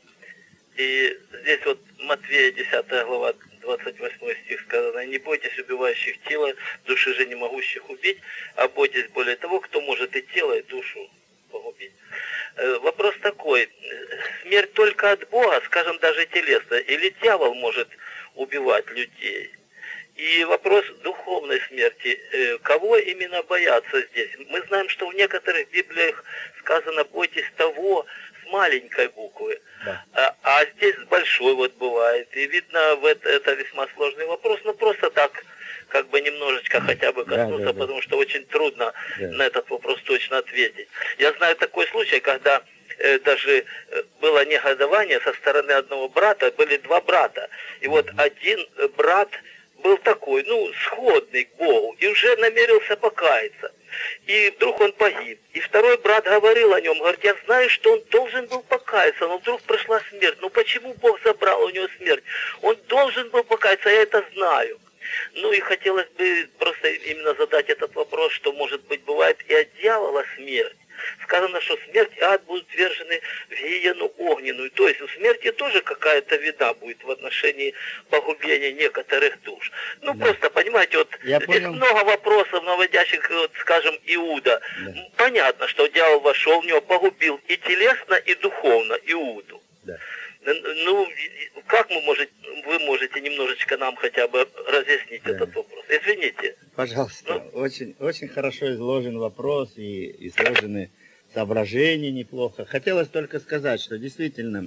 И здесь вот Матвея десятая глава, двадцать восьмой стих сказано: не бойтесь убивающих тело, души же не могущих убить, а бойтесь более того, кто может и тело, и душу погубить. Вопрос такой: смерть только от Бога, скажем, даже телесно, или дьявол может убивать людей? И вопрос духовной смерти: кого именно бояться здесь? Мы знаем, что в некоторых Библиях сказано: бойтесь того, с маленькой буквы, да. а, а здесь с большой вот бывает. И видно, в это, это весьма сложный вопрос, но просто так, как бы немножечко хотя бы коснуться, да, да, да. потому что очень трудно да. на этот вопрос точно ответить. Я знаю такой случай, когда э, даже было негодование со стороны одного брата, были два брата. И вот один брат был такой, ну, сходный к Богу, и уже намерился покаяться. И вдруг он погиб. И второй брат говорил о нем, говорит: я знаю, что он должен был покаяться, но вдруг пришла смерть. Ну почему Бог забрал у него смерть? Он должен был покаяться, я это знаю. Ну и хотелось бы просто именно задать этот вопрос, что, может быть, бывает и от дьявола смерть. Сказано, что смерть и ад будут ввержены в гиену огненную. То есть у смерти тоже какая-то вина будет в отношении погубления некоторых душ. Ну да. просто, понимаете, вот Я здесь понял. много вопросов, наводящих, вот, скажем, Иуда. Да. Понятно, что дьявол вошел в него, погубил и телесно, и духовно Иуду. Да. Ну, как мы можете, вы можете немножечко нам хотя бы разъяснить да. этот вопрос? Извините. Пожалуйста. Ну, очень, очень хорошо изложен вопрос и изложены соображения неплохо. Хотелось только сказать, что действительно,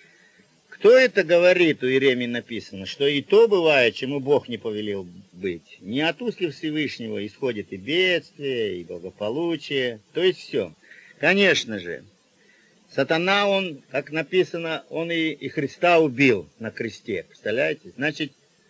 кто это говорит, у Иеремии написано, что и то бывает, чему Бог не повелел быть. Не от уст Всевышнего исходит и бедствие, и благополучие, то есть все. Конечно же, Сатана, он, как написано, он и, и Христа убил на кресте. Представляете? Значит,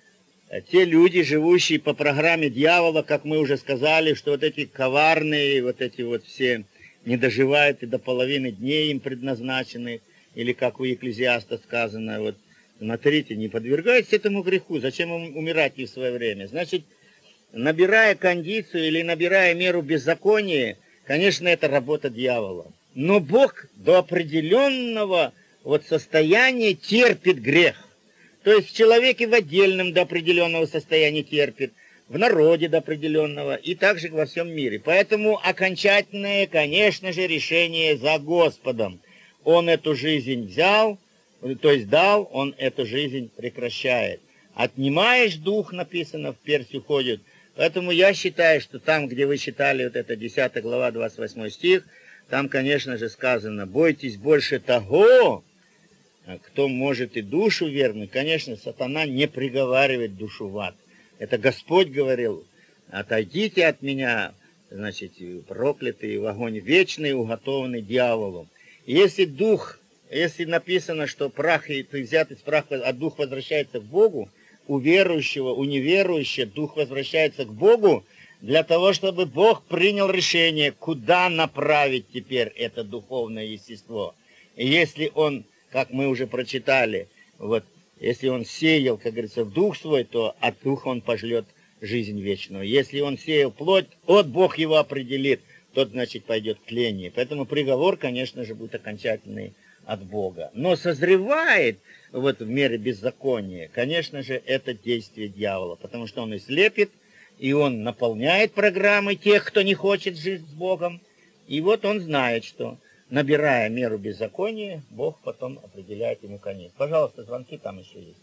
те люди, живущие по программе дьявола, как мы уже сказали, что вот эти коварные, вот эти вот все не доживают и до половины дней им предназначены, или как у Екклезиаста сказано, вот, смотрите, не подвергайтесь этому греху, зачем им умирать не в свое время? Значит, набирая кондицию или набирая меру беззакония, конечно, это работа дьявола. Но Бог до определенного вот состояния терпит грех. То есть в человеке в отдельном до определенного состояния терпит. в народе до определенного и также во всем мире. Поэтому окончательное, конечно же, решение за Господом. Он эту жизнь взял, то есть дал, он эту жизнь прекращает. Отнимаешь дух, написано, в персть уходит. Поэтому я считаю, что там, где вы читали вот это десятая глава, двадцать восьмой стих, там, конечно же, сказано, бойтесь больше того, кто может и душу вернуть. Конечно, сатана не приговаривает душу в ад. Это Господь говорил, отойдите от меня, значит, проклятый в огонь вечный, уготованный дьяволу. Если дух, если написано, что прах и ты взят из праха, а дух возвращается к Богу, у верующего, у неверующего дух возвращается к Богу, для того, чтобы Бог принял решение, куда направить теперь это духовное естество. И если он, как мы уже прочитали, вот, если он сеял, как говорится, в дух свой, то от духа он пожлет жизнь вечную. Если он сеял плоть, от Бог его определит, тот, значит, пойдет к тлению. Поэтому приговор, конечно же, будет окончательный от Бога. Но созревает вот в мере беззакония, конечно же, это действие дьявола, потому что он и слепит, и он наполняет программы тех, кто не хочет жить с Богом. И вот он знает, что, набирая меру беззакония, Бог потом определяет ему конец. Пожалуйста, звонки там еще есть.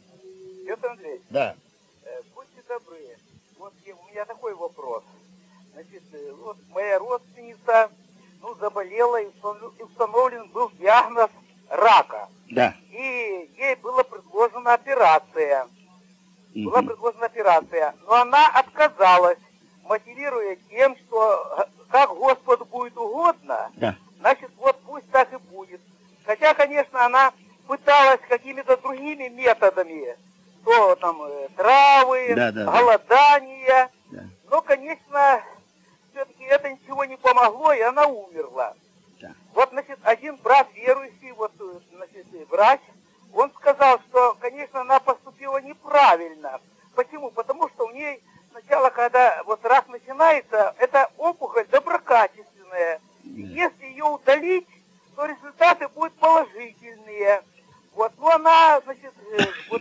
Петр Андреевич, да. э, будьте добры, вот у меня такой вопрос. Значит, вот моя родственница, ну, заболела, и установлен был диагноз рака. Да. И ей была предложена операция. Угу. Была предложена операция, но она отказалась, мотивируя тем, что как Господу будет угодно, да. Значит, вот пусть так и будет. Хотя, конечно, она пыталась какими-то другими методами, то там э, травы, да, да, голодание, да. Но, конечно, все-таки это ничего не помогло, и она умерла. Да. Вот, значит, один брат верующий, вот, значит, врач, он сказал, что, конечно, она поступила неправильно. Почему? Потому что у ней сначала, когда вот рак начинается, это опухоль доброкачественная. И если ее удалить, то результаты будут положительные. Вот, но она, значит, вот,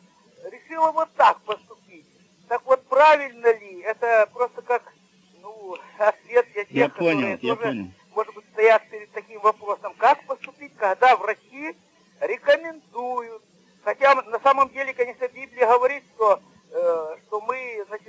решила вот так поступить. Так вот, правильно ли? Это просто как, ну, ответ для тех, я которые понял, я тоже, понял. может быть, стоят перед таким вопросом. Как поступить, когда врачи рекомендуют? Хотя на самом деле, конечно, Библия говорит, что, э, что мы, значит,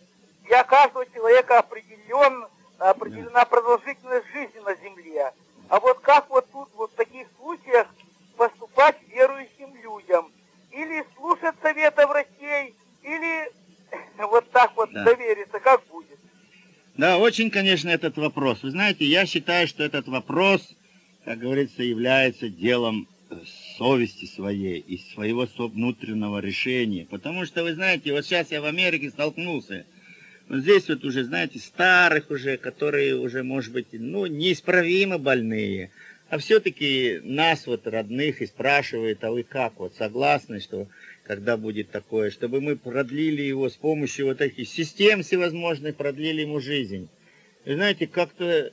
для каждого человека определен, определена продолжительность жизни на земле. А вот как вот тут, вот в таких случаях поступать верующим людям? Или слушать совета врачей, или вот так вот да. довериться, как будет? Да, очень, конечно, этот вопрос. Вы знаете, я считаю, что этот вопрос, как говорится, является делом совести своей и своего внутреннего решения. Потому что, вы знаете, вот сейчас я в Америке столкнулся. Вот здесь вот уже, знаете, старых уже, которые уже, может быть, ну, неисправимо больные. А все-таки нас, вот, родных, и спрашивают, а вы как, вот, согласны, что когда будет такое, чтобы мы продлили его с помощью вот таких систем всевозможных, продлили ему жизнь. Вы знаете, как-то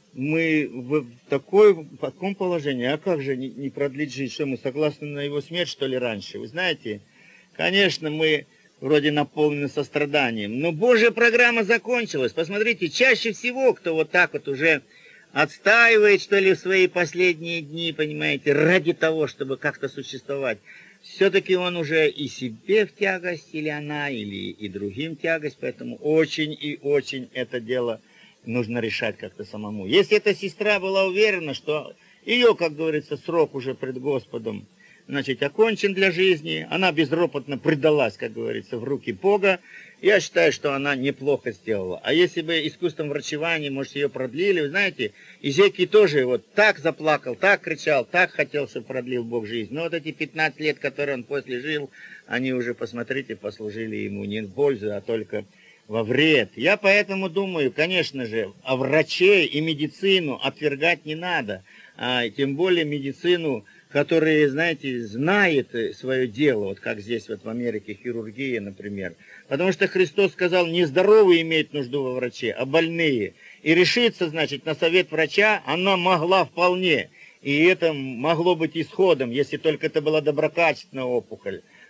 мы в, такой, в таком положении, а как же не, не продлить жизнь, что мы согласны на его смерть, что ли, раньше? Вы знаете, конечно, мы вроде наполнены состраданием, но Божья программа закончилась. Посмотрите, чаще всего, кто вот так вот уже отстаивает, что ли, в свои последние дни, понимаете, ради того, чтобы как-то существовать, все-таки он уже и себе в тягость, или она, или и другим тягость, поэтому очень и очень это дело нужно решать как-то самому. Если эта сестра была уверена, что ее, как говорится, срок уже пред Господом, значит, окончен для жизни, она безропотно предалась, как говорится, в руки Бога, я считаю, что она неплохо сделала. А если бы искусством врачевания, может, ее продлили, вы знаете, Изекий тоже вот так заплакал, так кричал, так хотел, чтобы продлил Бог жизнь. Но вот эти пятнадцать лет, которые он после жил, они уже, посмотрите, послужили ему не в пользу, а только во вред. Я поэтому думаю, конечно же, а врачей и медицину отвергать не надо, а тем более медицину, которые, знаете, знает свое дело, вот как здесь вот в Америке хирургия, например. Потому что Христос сказал, не здоровые имеют нужду во враче, а больные. И решиться, значит, на совет врача она могла вполне. И это могло быть исходом, если только это была доброкачественная опухоль.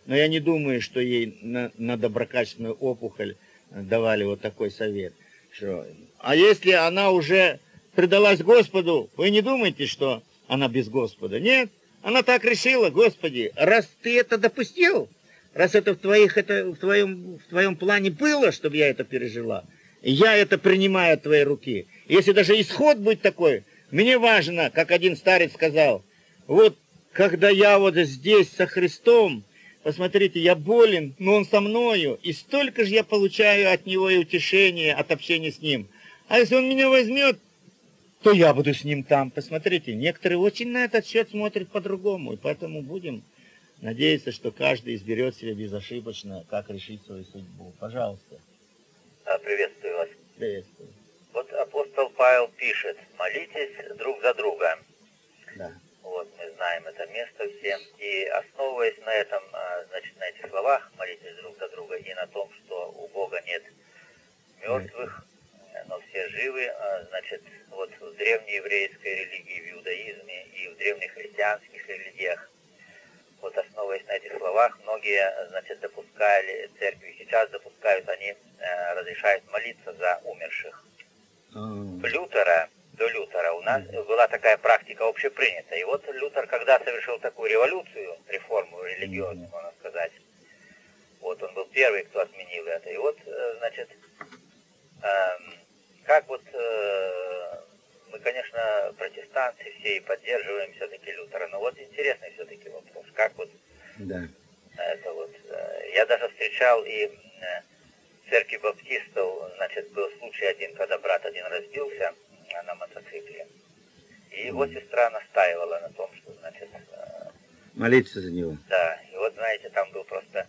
Но я не думаю, что ей на, на доброкачественную опухоль давали вот такой совет. Что... А если она уже предалась Господу, вы не думаете, что она без Господа? Нет, она так решила: Господи, раз ты это допустил, раз это в, твоих, это в, твоем, в твоем плане было, чтобы я это пережила, я это принимаю от твоей руки. Если даже исход будет такой, мне важно, как один старец сказал, вот когда я вот здесь со Христом, посмотрите, я болен, но Он со мною, и столько же я получаю от Него и утешения, от общения с Ним. А если Он меня возьмет, то я буду с Ним там. Посмотрите, некоторые очень на этот счет смотрят по-другому, и поэтому будем надеяться, что каждый изберет себе безошибочно, как решить свою судьбу. Пожалуйста. Приветствую вас. Приветствую. Вот апостол Павел пишет: молитесь друг за друга. Да. Вот, мы знаем это место все. И основываясь на этом, значит, на этих словах, молитесь друг за друга, и на том, что у Бога нет мертвых, но все живы, значит, вот в древнееврейской религии, в иудаизме и в древнехристианских религиях, вот основываясь на этих словах, многие, значит, допускали, церкви сейчас допускают, они разрешают молиться за умерших. В Лютера, до Лютера у нас была такая практика общепринята. И вот Лютер, когда совершил такую революцию, реформу религиозную, можно сказать, вот он был первый, кто отменил это. И вот, значит, как вот мы, конечно, протестанты все и поддерживаем все-таки Лютера, но вот интересный все-таки вопрос, как вот Да. это вот. Я даже встречал и в церкви баптистов, значит, был случай один, когда брат один разбился на мотоцикле. И его сестра настаивала на том, что, значит... Молиться за него. Да, и вот, знаете, там был просто...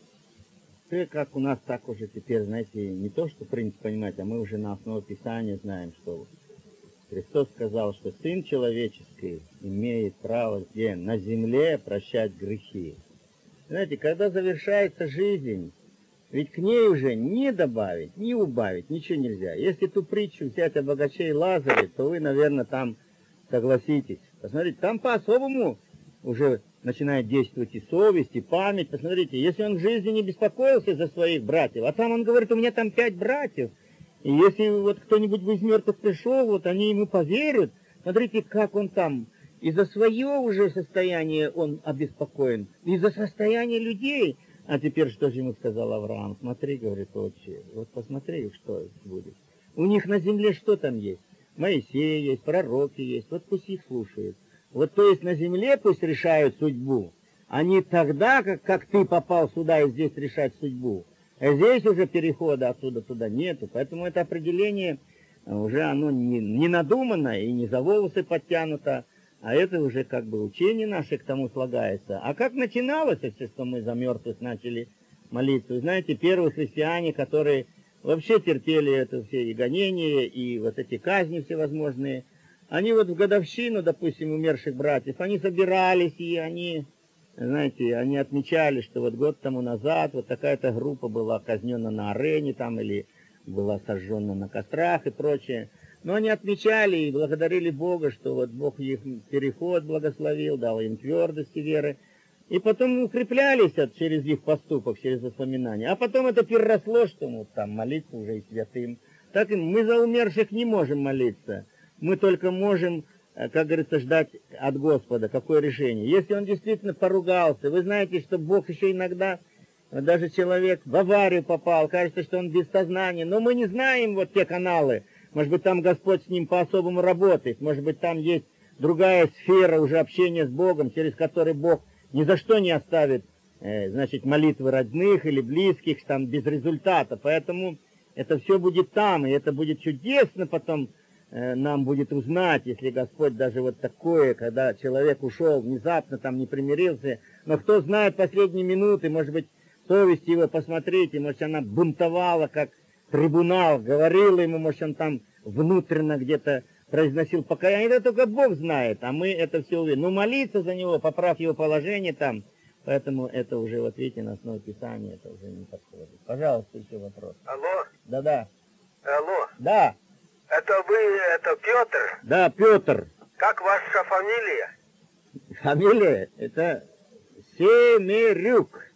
И как у нас так уже теперь, знаете, не то, что принято понимать, а мы уже на основе Писания знаем, что Христос сказал, что Сын Человеческий имеет право где? На земле прощать грехи. Знаете, когда завершается жизнь, ведь к ней уже не добавить, не убавить, ничего нельзя. Если ту притчу взять о богаче и Лазаре, то вы, наверное, там согласитесь. Посмотрите, там по-особому уже начинает действовать и совесть, и память. Посмотрите, если он в жизни не беспокоился за своих братьев, а там он говорит, у меня там пять братьев, и если вот кто-нибудь из мертвых пришел, вот они ему поверят. Смотрите, как он там и за свое уже состояние он обеспокоен, и за состояние людей. А теперь что же ему сказал Авраам? Смотри, говорит, отче, вот посмотри, что будет. У них на земле что там есть? Моисей есть, пророки есть, вот пусть их слушают. Вот то есть на земле пусть решают судьбу, а не тогда, как, как ты попал сюда и здесь решать судьбу. А здесь уже перехода отсюда туда нету, поэтому это определение уже оно не, не надумано и не за волосы подтянуто, а это уже как бы учение наше к тому слагается. А как начиналось это, что мы за мертвых начали молиться? Вы знаете, первые христиане, которые вообще терпели это все и гонения, и вот эти казни всевозможные, они вот в годовщину, допустим, умерших братьев, они собирались, и они, знаете, они отмечали, что вот год тому назад вот такая-то группа была казнена на арене там, или была сожжена на кострах и прочее. Но они отмечали и благодарили Бога, что вот Бог их переход благословил, дал им твердости веры. И потом укреплялись от, через их поступок, через воспоминания. А потом это переросло, что ну, там молиться уже и святым. Так и мы за умерших не можем молиться. Мы только можем, как говорится, ждать от Господа, какое решение. Если он действительно поругался, вы знаете, что Бог еще иногда, даже человек в аварию попал, кажется, что он без сознания, но мы не знаем вот те каналы. Может быть, там Господь с ним по-особому работает, может быть, там есть другая сфера уже общения с Богом, через которой Бог ни за что не оставит, э, значит, молитвы родных или близких там без результата. Поэтому это все будет там, и это будет чудесно потом э, нам будет узнать, если Господь даже вот такое, когда человек ушел внезапно, там не примирился, но кто знает последние минуты, может быть, совесть его, посмотрите, может, она бунтовала, как трибунал, говорил ему, может, он там внутренно где-то произносил покаяние, это только Бог знает, а мы это все увидим. Ну, молиться за него, поправь его положение там, поэтому это уже, вот видите, на основе Писания, это уже не подходит. Пожалуйста, еще вопрос. Алло? Да-да. Алло? Да. Это вы, это Петр? Да, Петр. Как ваша фамилия? Фамилия? Это Семерюк.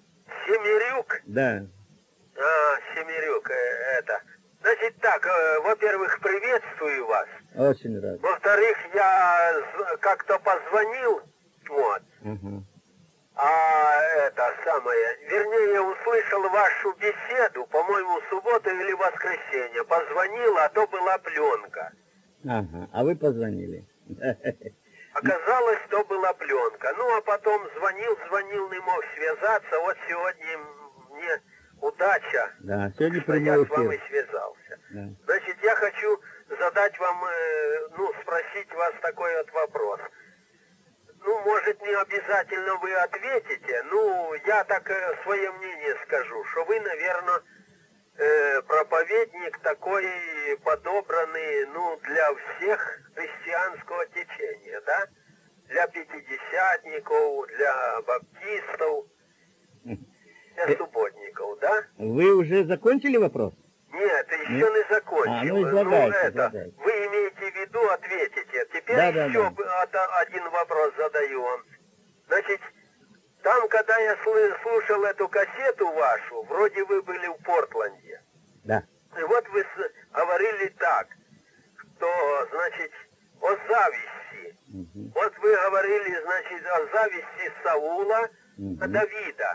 Семерюк? Да. А, Семерюк, э, это. Значит так, э, во-первых, приветствую вас. Очень рад. Во-вторых, я з- как-то позвонил, вот. Угу. А это самое, вернее, услышал вашу беседу, по-моему, в субботу или воскресенье. Позвонил, а то была пленка. Ага, а вы позвонили. Оказалось, то была пленка. Ну, а потом звонил, звонил, не мог связаться. Вот сегодня мне удача, Да, сегодня что я прямой с вами эфир. связался. Да. Значит, я хочу задать вам, э, ну, спросить вас такой вот вопрос. Ну, может, не обязательно вы ответите, ну, я так э, свое мнение скажу, что вы, наверное, э, проповедник такой подобранный, ну, для всех христианского течения, да? Для пятидесятников, для баптистов, для субботников, да? Вы уже закончили вопрос? Нет, еще Нет? не закончил. А, ну, излагайте, это, излагайте. вы имеете в виду, ответите. Теперь Да, да, еще да. это один вопрос задаю вам. Значит, там, когда я сл- слушал эту кассету вашу, вроде вы были в Портленде. Да. И вот вы с- говорили так, что, значит, о зависти. Угу. Вот вы говорили, значит, о зависти Саула Мгм. на Давида.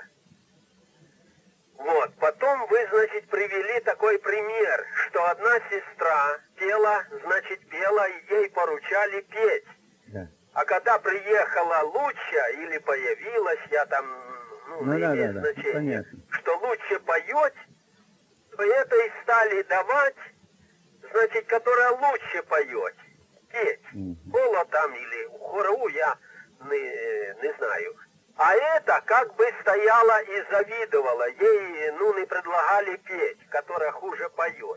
Вот, потом вы, значит, привели такой пример, что одна сестра пела, значит, пела, и ей поручали петь. Да. А когда приехала Луча, или появилась, я там, ну, Ну не да, имеет да, да, значения, понятно. что Луча поет, то это и стали давать, значит, которая лучше поет, петь. Мгм. Поло там или в хору, я не, не знаю. А это как бы стояла и завидовала. Ей, ну, не предлагали петь, которая хуже поет.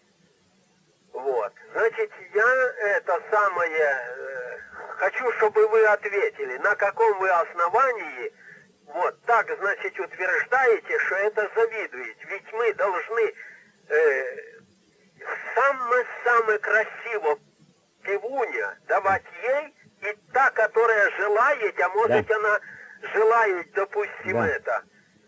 Вот. Значит, я это самое... э, хочу, чтобы вы ответили, на каком вы основании вот так, значит, утверждаете, что это завидуете. Ведь мы должны э, самое-самое красиво певуня давать ей, и та, которая желает, а может Да. она желает, допустим, Да. это,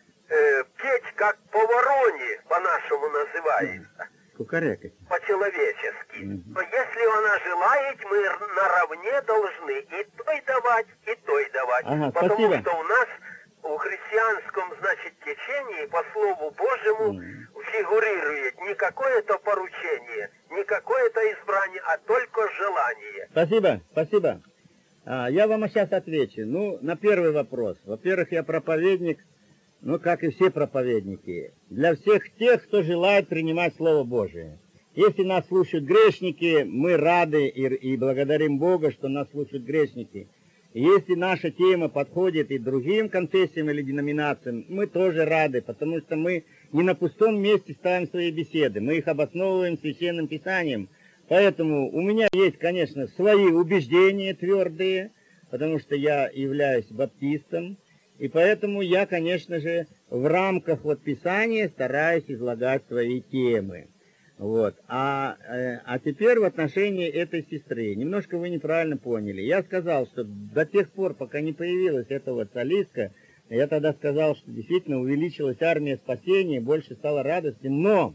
э, петь как по вороне, по-нашему называется, Кукарекать. по-человечески. Мгм. Но если она желает, мы р- наравне должны и той давать, и той давать. Ага, Потому спасибо. что у нас в христианском, значит, течении, по Слову Божьему, Мгм. фигурирует не какое-то поручение, не какое-то избрание, а только желание. Спасибо, спасибо. А, я вам сейчас отвечу. Ну, на первый вопрос. Во-первых, я проповедник, ну, как и все проповедники, для всех тех, кто желает принимать Слово Божие. Если нас слушают грешники, мы рады и, и благодарим Бога, что нас слушают грешники. И если наша тема подходит и другим конфессиям или деноминациям, мы тоже рады, потому что мы не на пустом месте ставим свои беседы, мы их обосновываем Священным Писанием. Поэтому у меня есть, конечно, свои убеждения твердые, потому что я являюсь баптистом, и поэтому я, конечно же, в рамках вот Писания стараюсь излагать свои темы. Вот. А, э, а теперь в отношении этой сестры. Немножко вы неправильно поняли. Я сказал, что до тех пор, пока не появилась эта вот солистка, я тогда сказал, что действительно увеличилась армия спасения, больше стало радости, но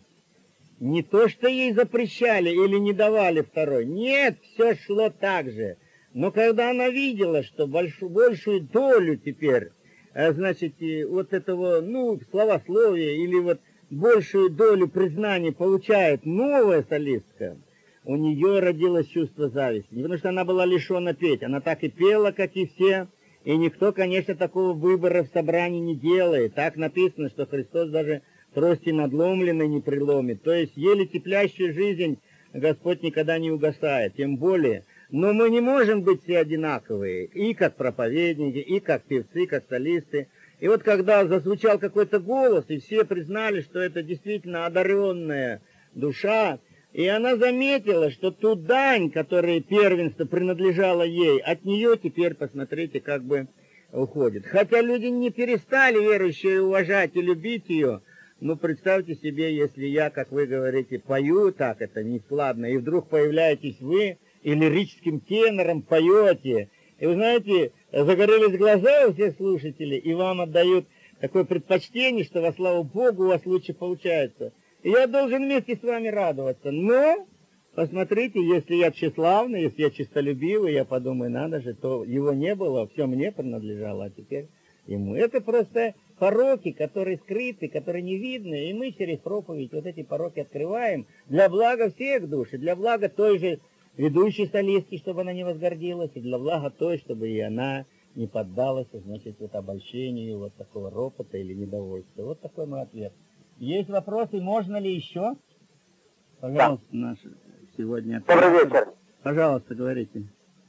не то, что ей запрещали или не давали второй. Нет, все шло так же. Но когда она видела, что большую, большую долю теперь, э, значит, и вот этого, ну, словословия или вот большую долю признания получает новая солистка, у нее родилось чувство зависти. Не потому что она была лишена петь, она так и пела, как и все. И никто, конечно, такого выбора в собрании не делает. Так написано, что Христос даже трости надломленной не преломит. То есть еле теплящую жизнь Господь никогда не угасает, тем более. Но мы не можем быть все одинаковые, и как проповедники, и как певцы, как солисты. И вот когда зазвучал какой-то голос, и все признали, что это действительно одаренная душа, и она заметила, что ту дань, которая первенство принадлежала ей, от нее теперь, посмотрите, как бы уходит. Хотя люди не перестали, верующие, уважать и любить ее, но представьте себе, если я, как вы говорите, пою так, это нескладно, и вдруг появляетесь вы, и лирическим тенором поете, и вы знаете, загорелись глаза у всех слушателей, и вам отдают такое предпочтение, что во славу Богу у вас лучше получается. И я должен вместе с вами радоваться. Но, посмотрите, если я тщеславный, если я честолюбивый, я подумаю, надо же, то его не было, все мне принадлежало, а теперь ему. Это просто пороки, которые скрыты, которые не видны, и мы через проповедь вот эти пороки открываем для блага всех душ, и для блага той же ведущей солистки, чтобы она не возгордилась, и для блага той, чтобы и она не поддалась, значит, вот обольщению вот такого ропота или недовольства. Вот такой мой ответ. Есть вопросы, можно ли еще? Пожалуйста, да. Наш сегодня... Добрый вечер. Пожалуйста, говорите.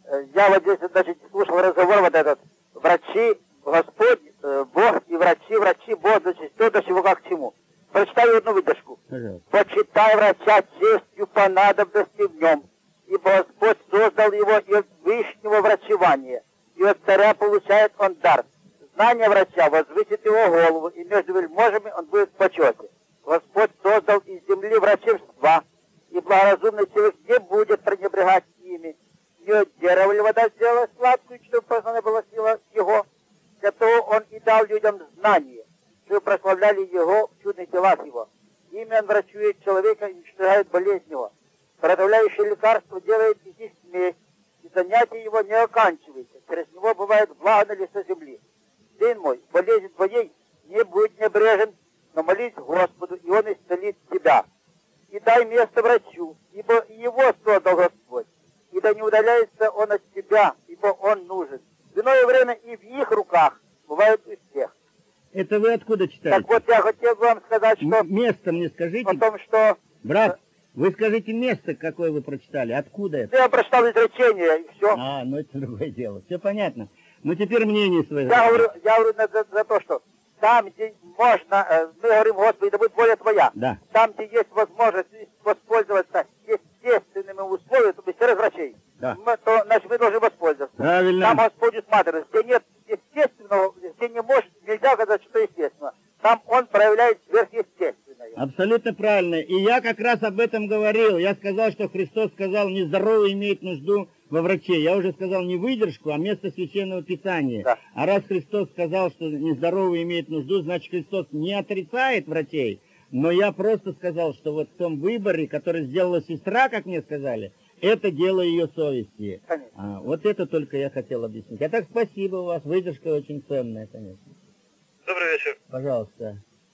Я вот здесь, значит, слушал разговор вот этот. Врачи, Господь, Бог и врачи, врачи, Бог, значит, кто до чего, как к чему. Прочитаю одну выдержку. Пожалуйста. Почитай врача честью по надобности в нем, ибо Господь создал его и от вышнего врачевания, и от царя получает он дар. Знание врача возвысит его голову, и между вельможами он будет в почете. Господь создал из земли врачевства, и благоразумный человек не будет пренебрегать ими. Не от дерева ли вода сделала сладкую, чтобы познана была сила его. Для того он и дал людям знание, чтобы прославляли его в чудных делах его. Ими он врачует человека и уничтожает болезнь его. Приготовляющее лекарство делает из них смесь, и занятие его не оканчивается. Через него бывает благо на лице земли. Сын мой, болезнь твоей не будет небрежен, но молись Господу, и он исцелит тебя. И дай место врачу, ибо его создал Господь. И да не удаляется он от тебя, ибо он нужен. В иное время и в их руках бывает у всех. Это вы откуда читаете? Так вот я хотел бы вам сказать, что... М- место мне скажите. О том, что... Брат, вы скажите место, какое вы прочитали. Откуда это? Я прочитал изречение, и все. А, ну это другое дело. Все понятно. Ну теперь мнение свое. Я говорю, я говорю за, за то, что там, где можно, э, мы говорим, Господи, да будет воля Твоя. Да. Там, где есть возможность воспользоваться естественными условиями, то есть через врачей, Да. мы, то, значит, мы должны воспользоваться. Правильно. Там Господь усматривает, где нет естественного, где не может, нельзя сказать, что естественно. Там Он проявляет сверхъестественное. Абсолютно правильно. И я как раз об этом говорил. Я сказал, что Христос сказал, нездоровый имеет нужду во враче. Я уже сказал не выдержку, а место священного писания. Да. А раз Христос сказал, что нездоровый имеет нужду, значит Христос не отрицает врачей. Но я просто сказал, что вот в том выборе, который сделала сестра, как мне сказали, это дело ее совести. А, вот это только я хотел объяснить. А так спасибо у вас, выдержка очень ценная, конечно. Добрый вечер. Пожалуйста.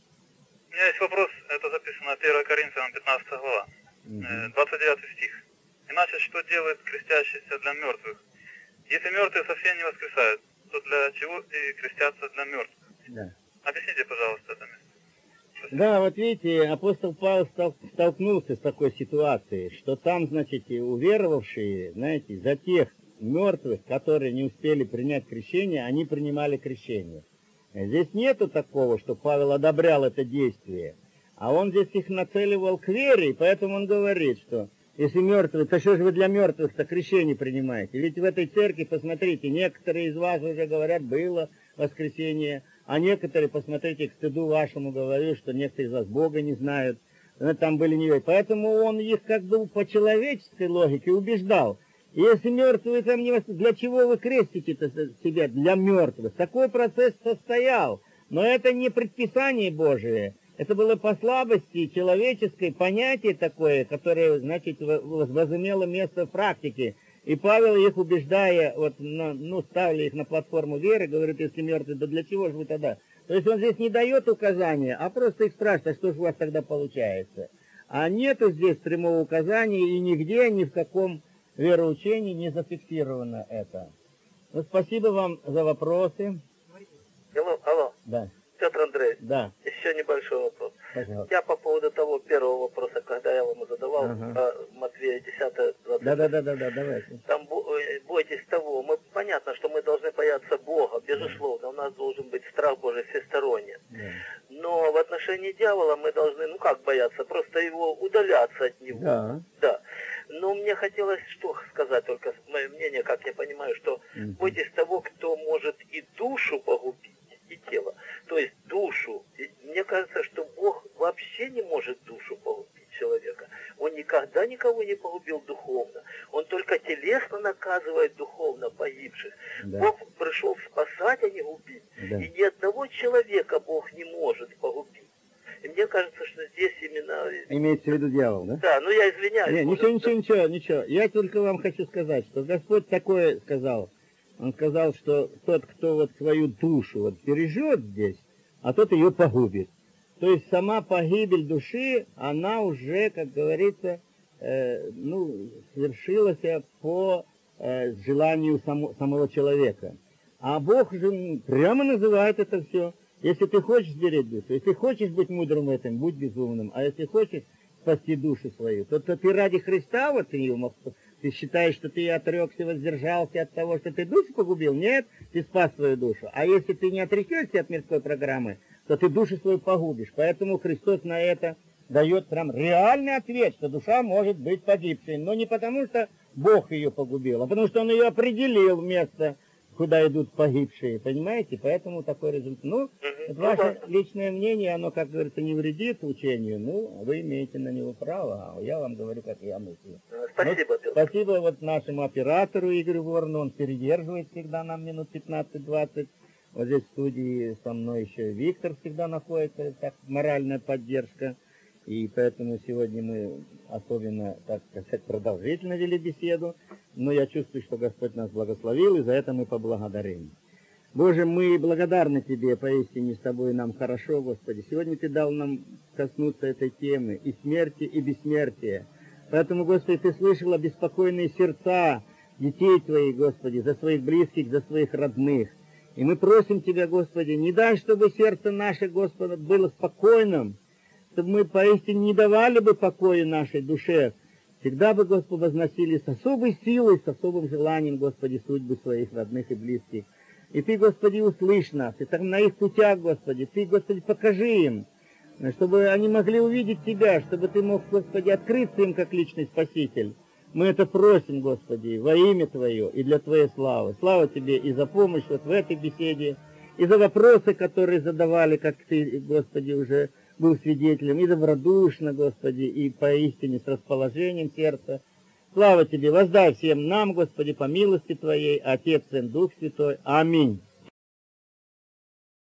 У меня есть вопрос, это записано первое Коринфянам пятнадцатая глава, двадцать девятый стих. Иначе что делает крестящийся для мертвых? Если мертвые совсем не воскресают, то для чего и крестятся для мертвых? Да. Объясните, пожалуйста, это место. Спасибо. Да, вот видите, апостол Павел стал, столкнулся с такой ситуацией, что там, значит, уверовавшие, знаете, за тех мертвых, которые не успели принять крещение, они принимали крещение. Здесь нету такого, что Павел одобрял это действие, а он здесь их нацеливал к вере, и поэтому он говорит, что если мертвые, то что же вы для мертвых-то крещение принимаете? Ведь в этой церкви, посмотрите, некоторые из вас уже говорят, было воскресенье, а некоторые, посмотрите, к стыду вашему говорю, что некоторые из вас Бога не знают, там были неверы. Поэтому он их как бы по человеческой логике убеждал. Если мертвые там не воскресят, для чего вы крестите-то себя для мертвых? Такой процесс состоял, но это не предписание Божие. Это было по слабости человеческой понятие такое, которое, значит, возымело место в практике. И Павел их убеждая, вот, на, ну, ставили их на платформу веры, говорит, если мертвые, да для чего же вы тогда? То есть он здесь не дает указания, а просто их спрашивает, а что же у вас тогда получается? А нету здесь прямого указания, и нигде, ни в каком вероучении не зафиксировано это. Ну, спасибо вам за вопросы. Алло, алло. Да. Петр Андреевич, Да. еще небольшой вопрос. Пожалуйста. Я по поводу того первого вопроса, когда я вам задавал, Ага. по Матвея десятая, двадцать. Да, да, да, да, да, давайте. Там бойтесь того, мы, понятно, что мы должны бояться Бога, безусловно, у нас должен быть страх Божий всесторонне. Да. Но в отношении дьявола мы должны, ну как бояться, просто его удаляться от него. Да. Да. Но мне хотелось что сказать, только мое мнение, как я понимаю, что Мгм. бойтесь того, кто может и душу погубить, и тело. То есть душу. И мне кажется, что Бог вообще не может душу погубить человека. Он никогда никого не погубил духовно. Он только телесно наказывает спасать духовно погибших. Да. Бог пришел спасать, а не губить. Да. И ни одного человека Бог не может погубить. И мне кажется, что здесь именно... Имеется в виду дьявол, да? Да, ну я извиняюсь. Не, может, ничего, ничего, ничего, ничего. Я только вам хочу сказать, что Господь такое сказал. Он сказал, что тот, кто вот свою душу вот бережет здесь, а тот ее погубит. То есть сама погибель души, она уже, как говорится, э, ну, свершилась по э, желанию само, самого человека. А Бог же прямо называет это все. Если ты хочешь сберечь душу, если хочешь быть мудрым в этом, будь безумным. А если хочешь спасти душу свою, то, то ты ради Христа вот ты, ты считаешь, что ты отрекся, воздержался от того, что ты душу погубил? Нет, ты спас свою душу. А если ты не отрекешься от мирской программы, то ты душу свою погубишь. Поэтому Христос на это дает прям реальный ответ, что душа может быть погибшей. Но не потому, что Бог ее погубил, а потому, что Он ее определил место, куда идут погибшие, понимаете? Поэтому такой результат. Ну, это ваше личное мнение, оно, как говорится, не вредит учению, ну, вы имеете на него право, а я вам говорю, как я мыслю. Спасибо, Вот, спасибо вот нашему оператору Игорю Ворону, он передерживает всегда нам минут пятнадцать-двадцать. Вот здесь в студии со мной еще Виктор всегда находится, как моральная поддержка. И поэтому сегодня мы особенно, так сказать, продолжительно вели беседу. Но я чувствую, что Господь нас благословил, и за это мы поблагодарим. Боже, мы благодарны Тебе, поистине с Тобой нам хорошо, Господи. Сегодня Ты дал нам коснуться этой темы и смерти, и бессмертия. Поэтому, Господи, Ты слышал обеспокоенные сердца детей Твоих, Господи, за своих близких, за своих родных. И мы просим Тебя, Господи, не дай, чтобы сердце наше, Господи, было спокойным, чтобы мы поистине не давали бы покоя нашей душе. Всегда бы, Господи, возносили с особой силой, с особым желанием, Господи, судьбы своих родных и близких. И Ты, Господи, услышь нас, и там на их путях, Господи, Ты, Господи, покажи им, чтобы они могли увидеть Тебя, чтобы Ты мог, Господи, открыться им как личный Спаситель. Мы это просим, Господи, во имя Твое и для Твоей славы. Слава Тебе и за помощь вот в этой беседе, и за вопросы, которые задавали, как Ты, Господи, уже был свидетелем, и добродушно, Господи, и поистине с расположением сердца. Слава Тебе, воздай всем нам, Господи, по милости Твоей, Отец, Сын, Дух Святой. Аминь.